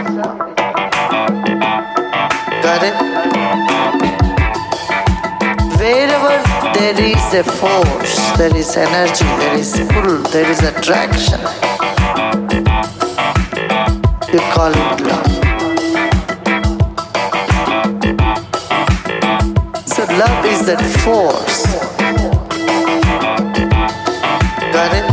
Got it? Wherever there there is a force, there is energy, there is pull, there is attraction. You call it love. So love is that force. Got it?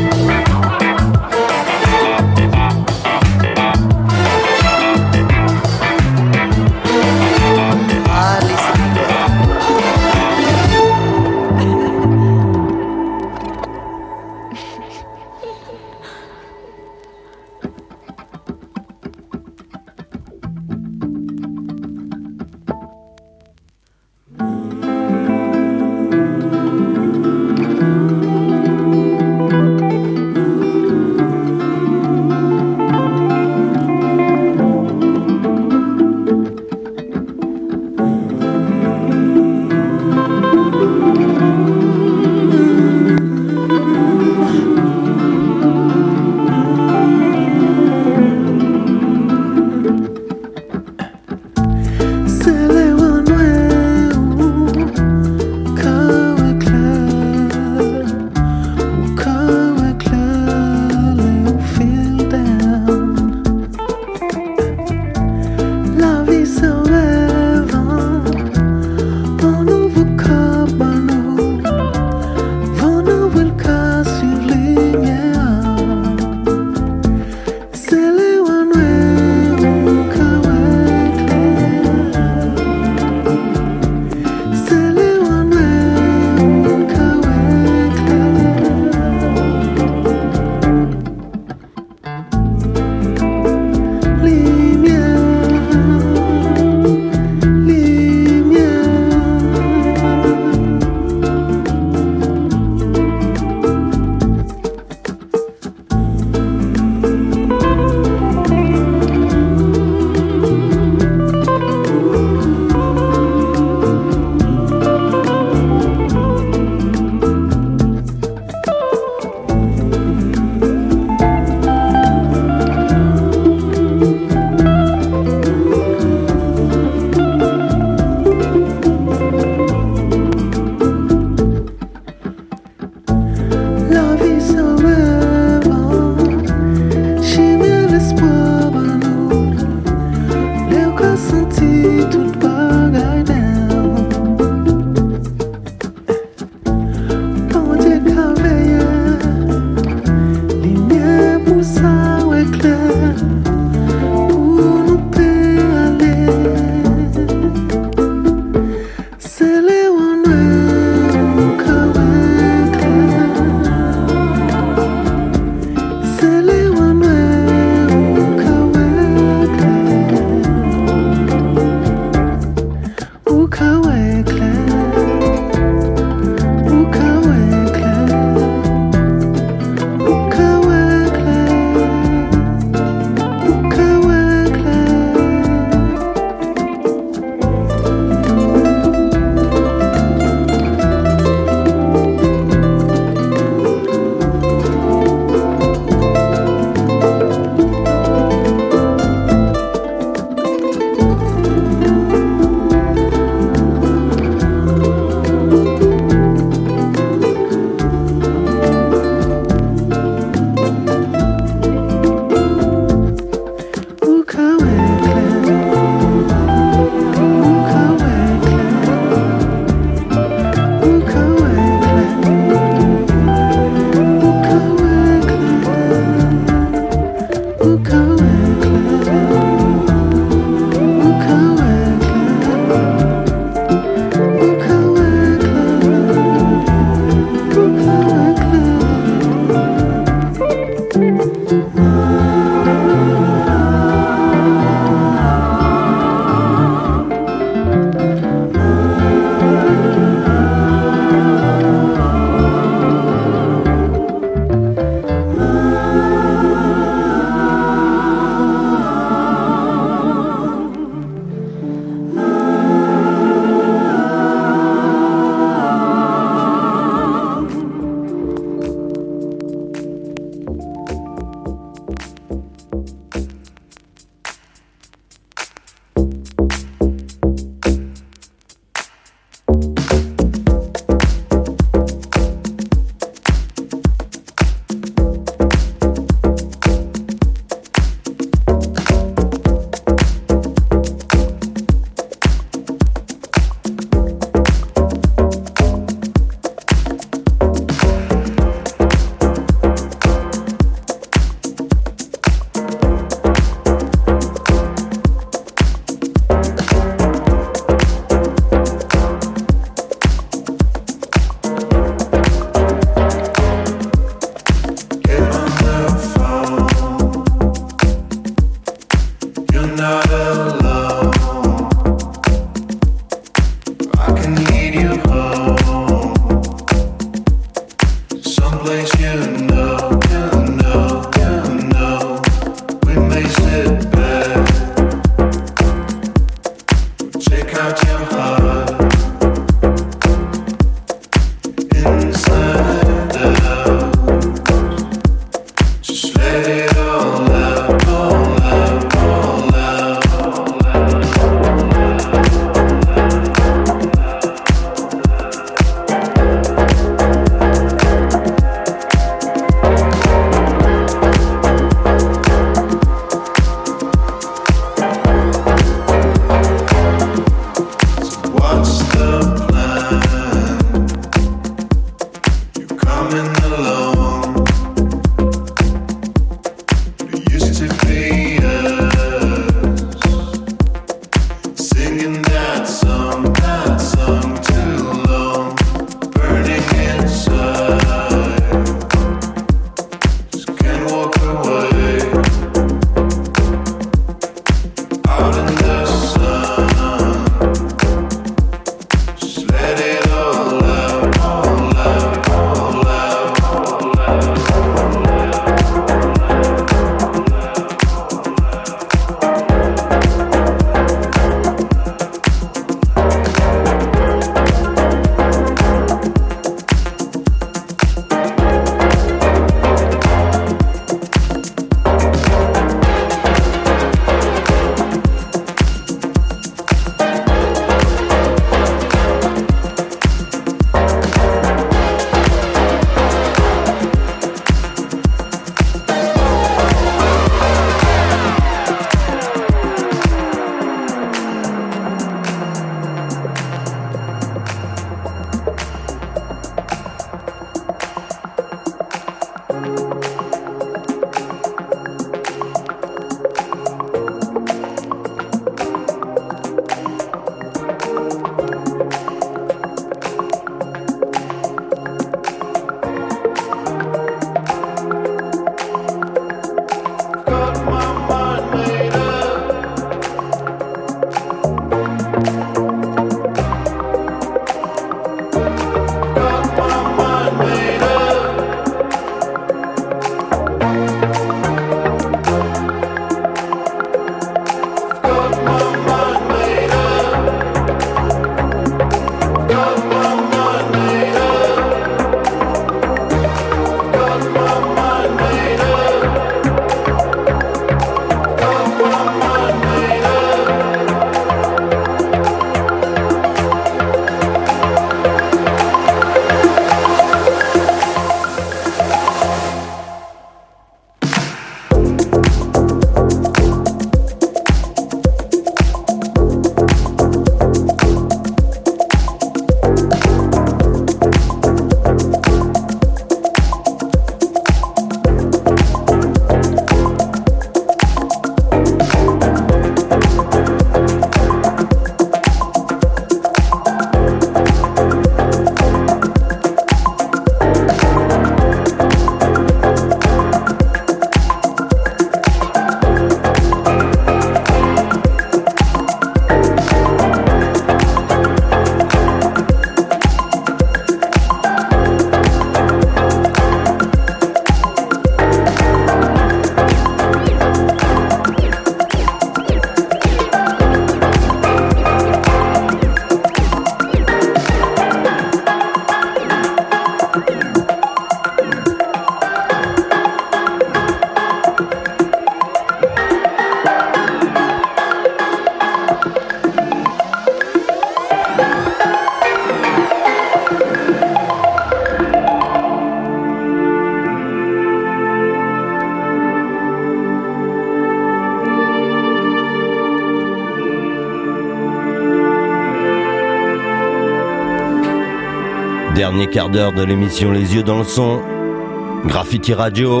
dernier quart d'heure de l'émission Les Yeux dans le Son, Graffiti Radio.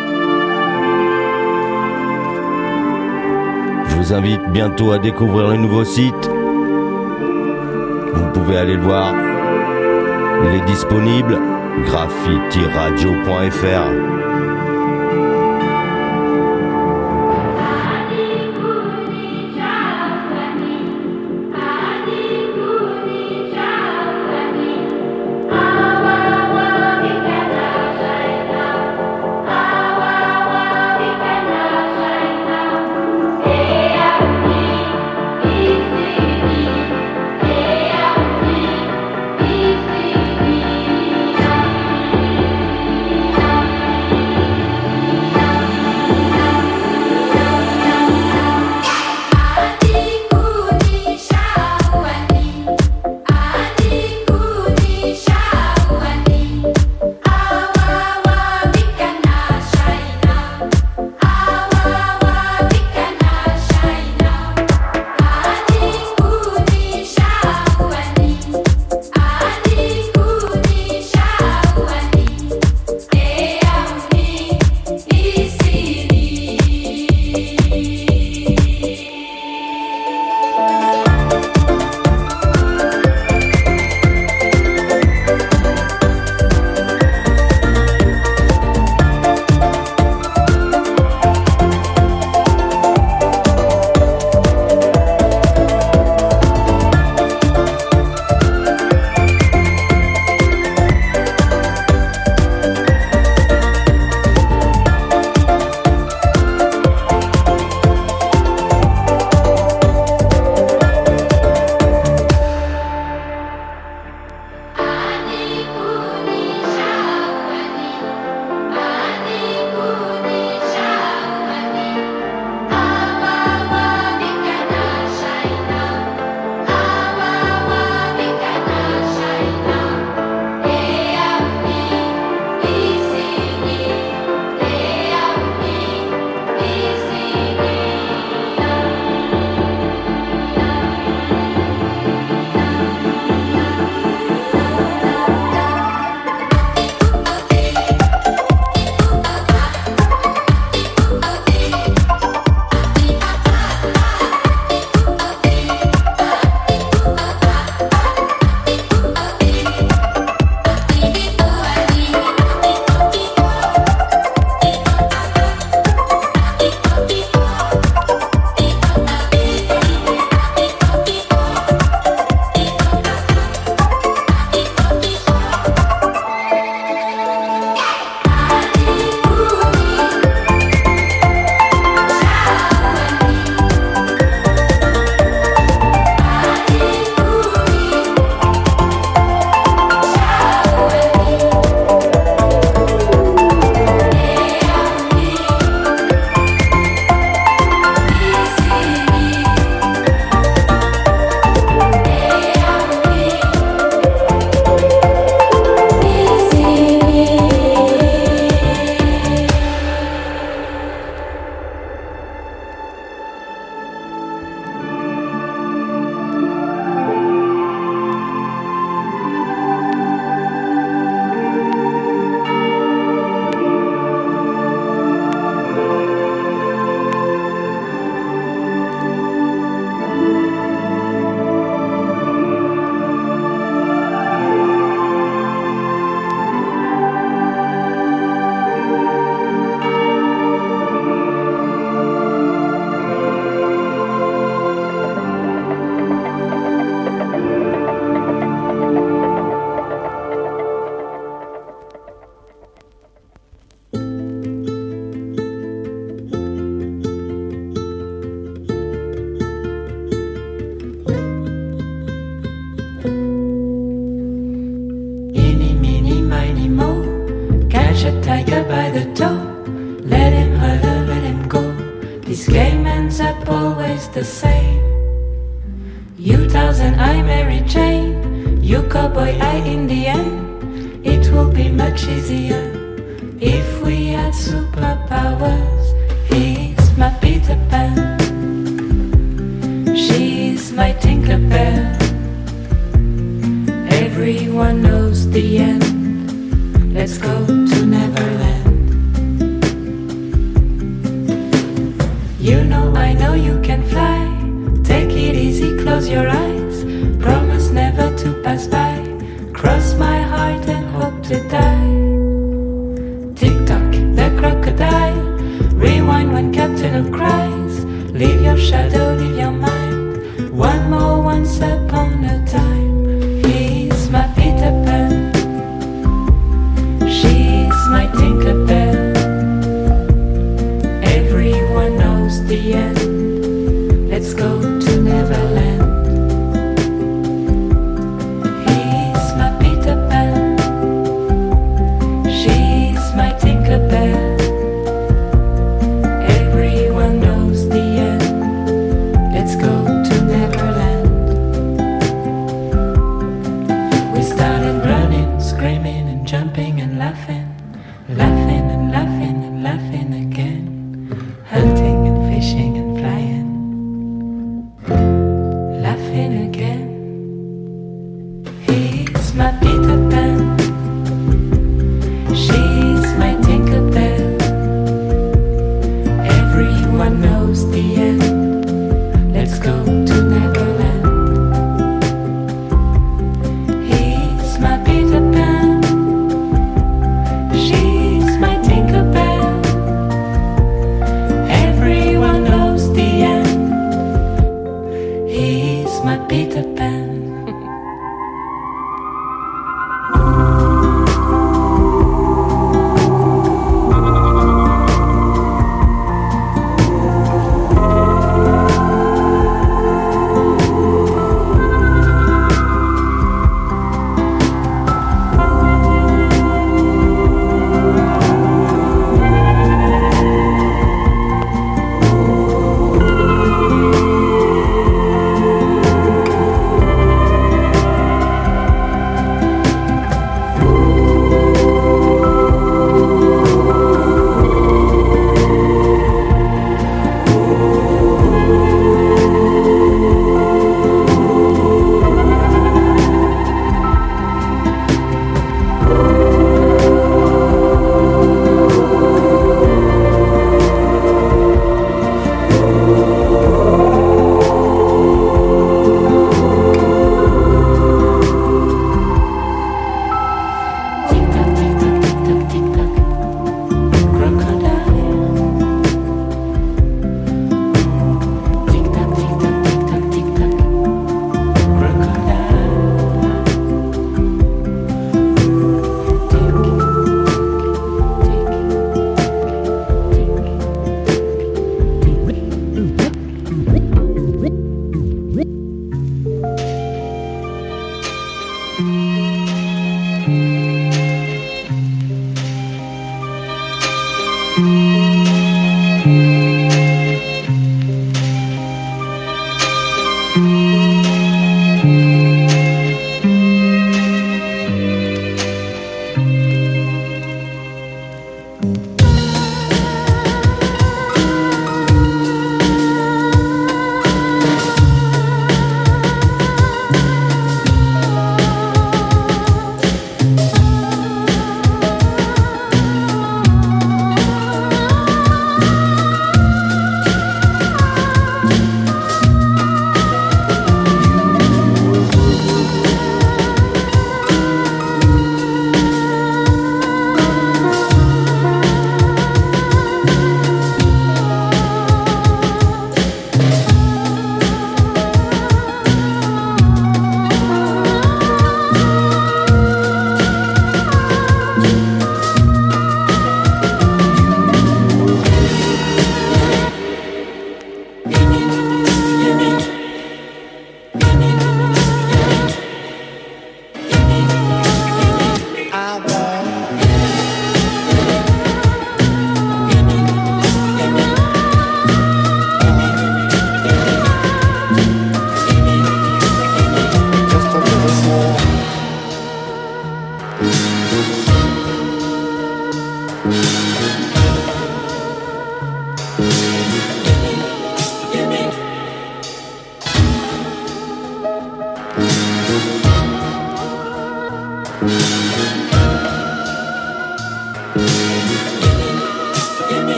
Je vous invite bientôt à découvrir le nouveau site. Vous pouvez aller le voir. Il est disponible, graffitiradio.fr. the same. You Tarzan, I Mary Jane. You cowboy, I Indian. It will be much easier if we had superpowers. He's my Peter Pan. She's my Tinkerbell. Everyone knows the end. Let's go to Neverland. You know, I know you can fly. Take it easy, close your eyes. Promise never to pass by. Cross my heart and hope to die. Tick-tock, the crocodile. Rewind when Captain Hook cries. Leave your shadow, leave your mind. One more once upon a time. He's my Peter Pan. She's my Tinkerbell. Everyone knows the end. Let's go to Neverland. He's my Peter Pan. She's my Tinkerbell. Everyone knows the end. Let's go to Neverland. We started running, screaming and jumping and laughing, laughing and laughing and laughing again, hunting and fishing and flying, laughing again. He's my Peter Pan. She's my Tinkerbell. Everyone knows the end. Let's go to Neverland. He's my Peter Pan. She's my Tinkerbell. Everyone knows the end. He's my Peter Pan.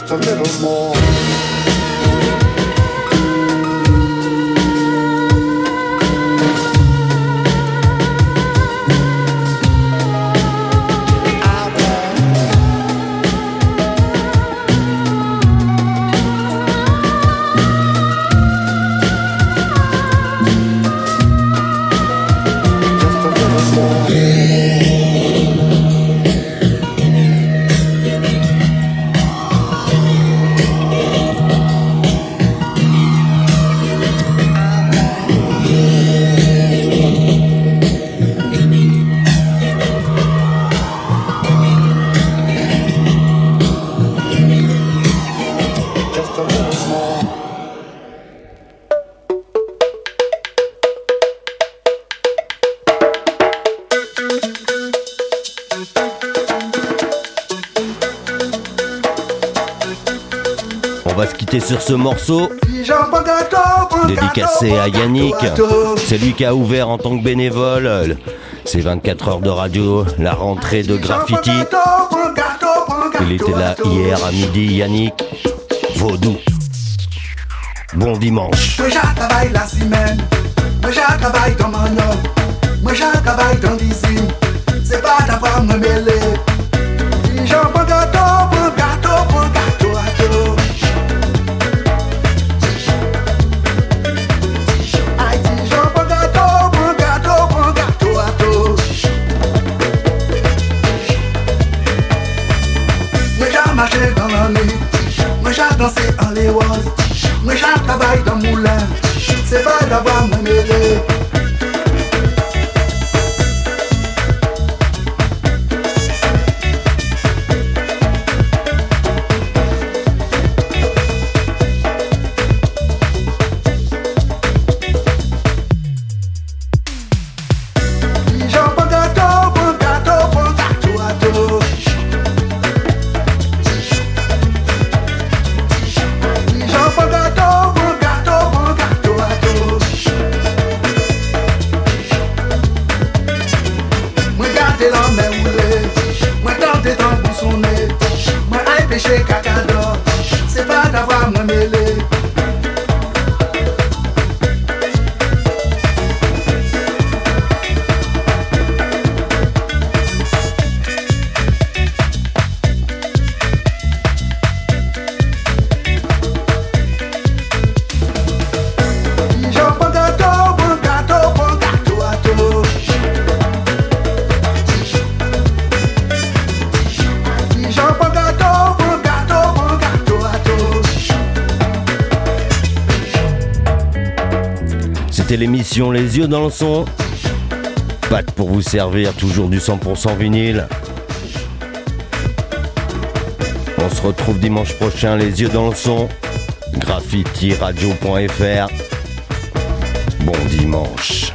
just a little more. On va se quitter sur ce morceau dédicacé à Yannick. C'est lui qui a ouvert en tant que bénévole ces 24 heures de radio, la rentrée de Graffiti. Il était là hier à midi, Yannick. Vaudou. Bon dimanche. Moi je travaille la semaine, moi je travaille dans mon homme, moi je travaille dans l'usine. C'est pas d'avoir me mêler. J'en prends gâteau, gâteau. Marcher dans la nuit, moi j'ai dansé en les walls, moi j'ai travaillé dans le moulin, c'est pas d'avoir me mêler. C'est pas d'avoir me mêler. C'était l'émission Les Yeux dans le Son. Pat pour vous servir, toujours du 100% vinyle. On se retrouve dimanche prochain, Les Yeux dans le Son. graffitiradio.fr. Bon dimanche.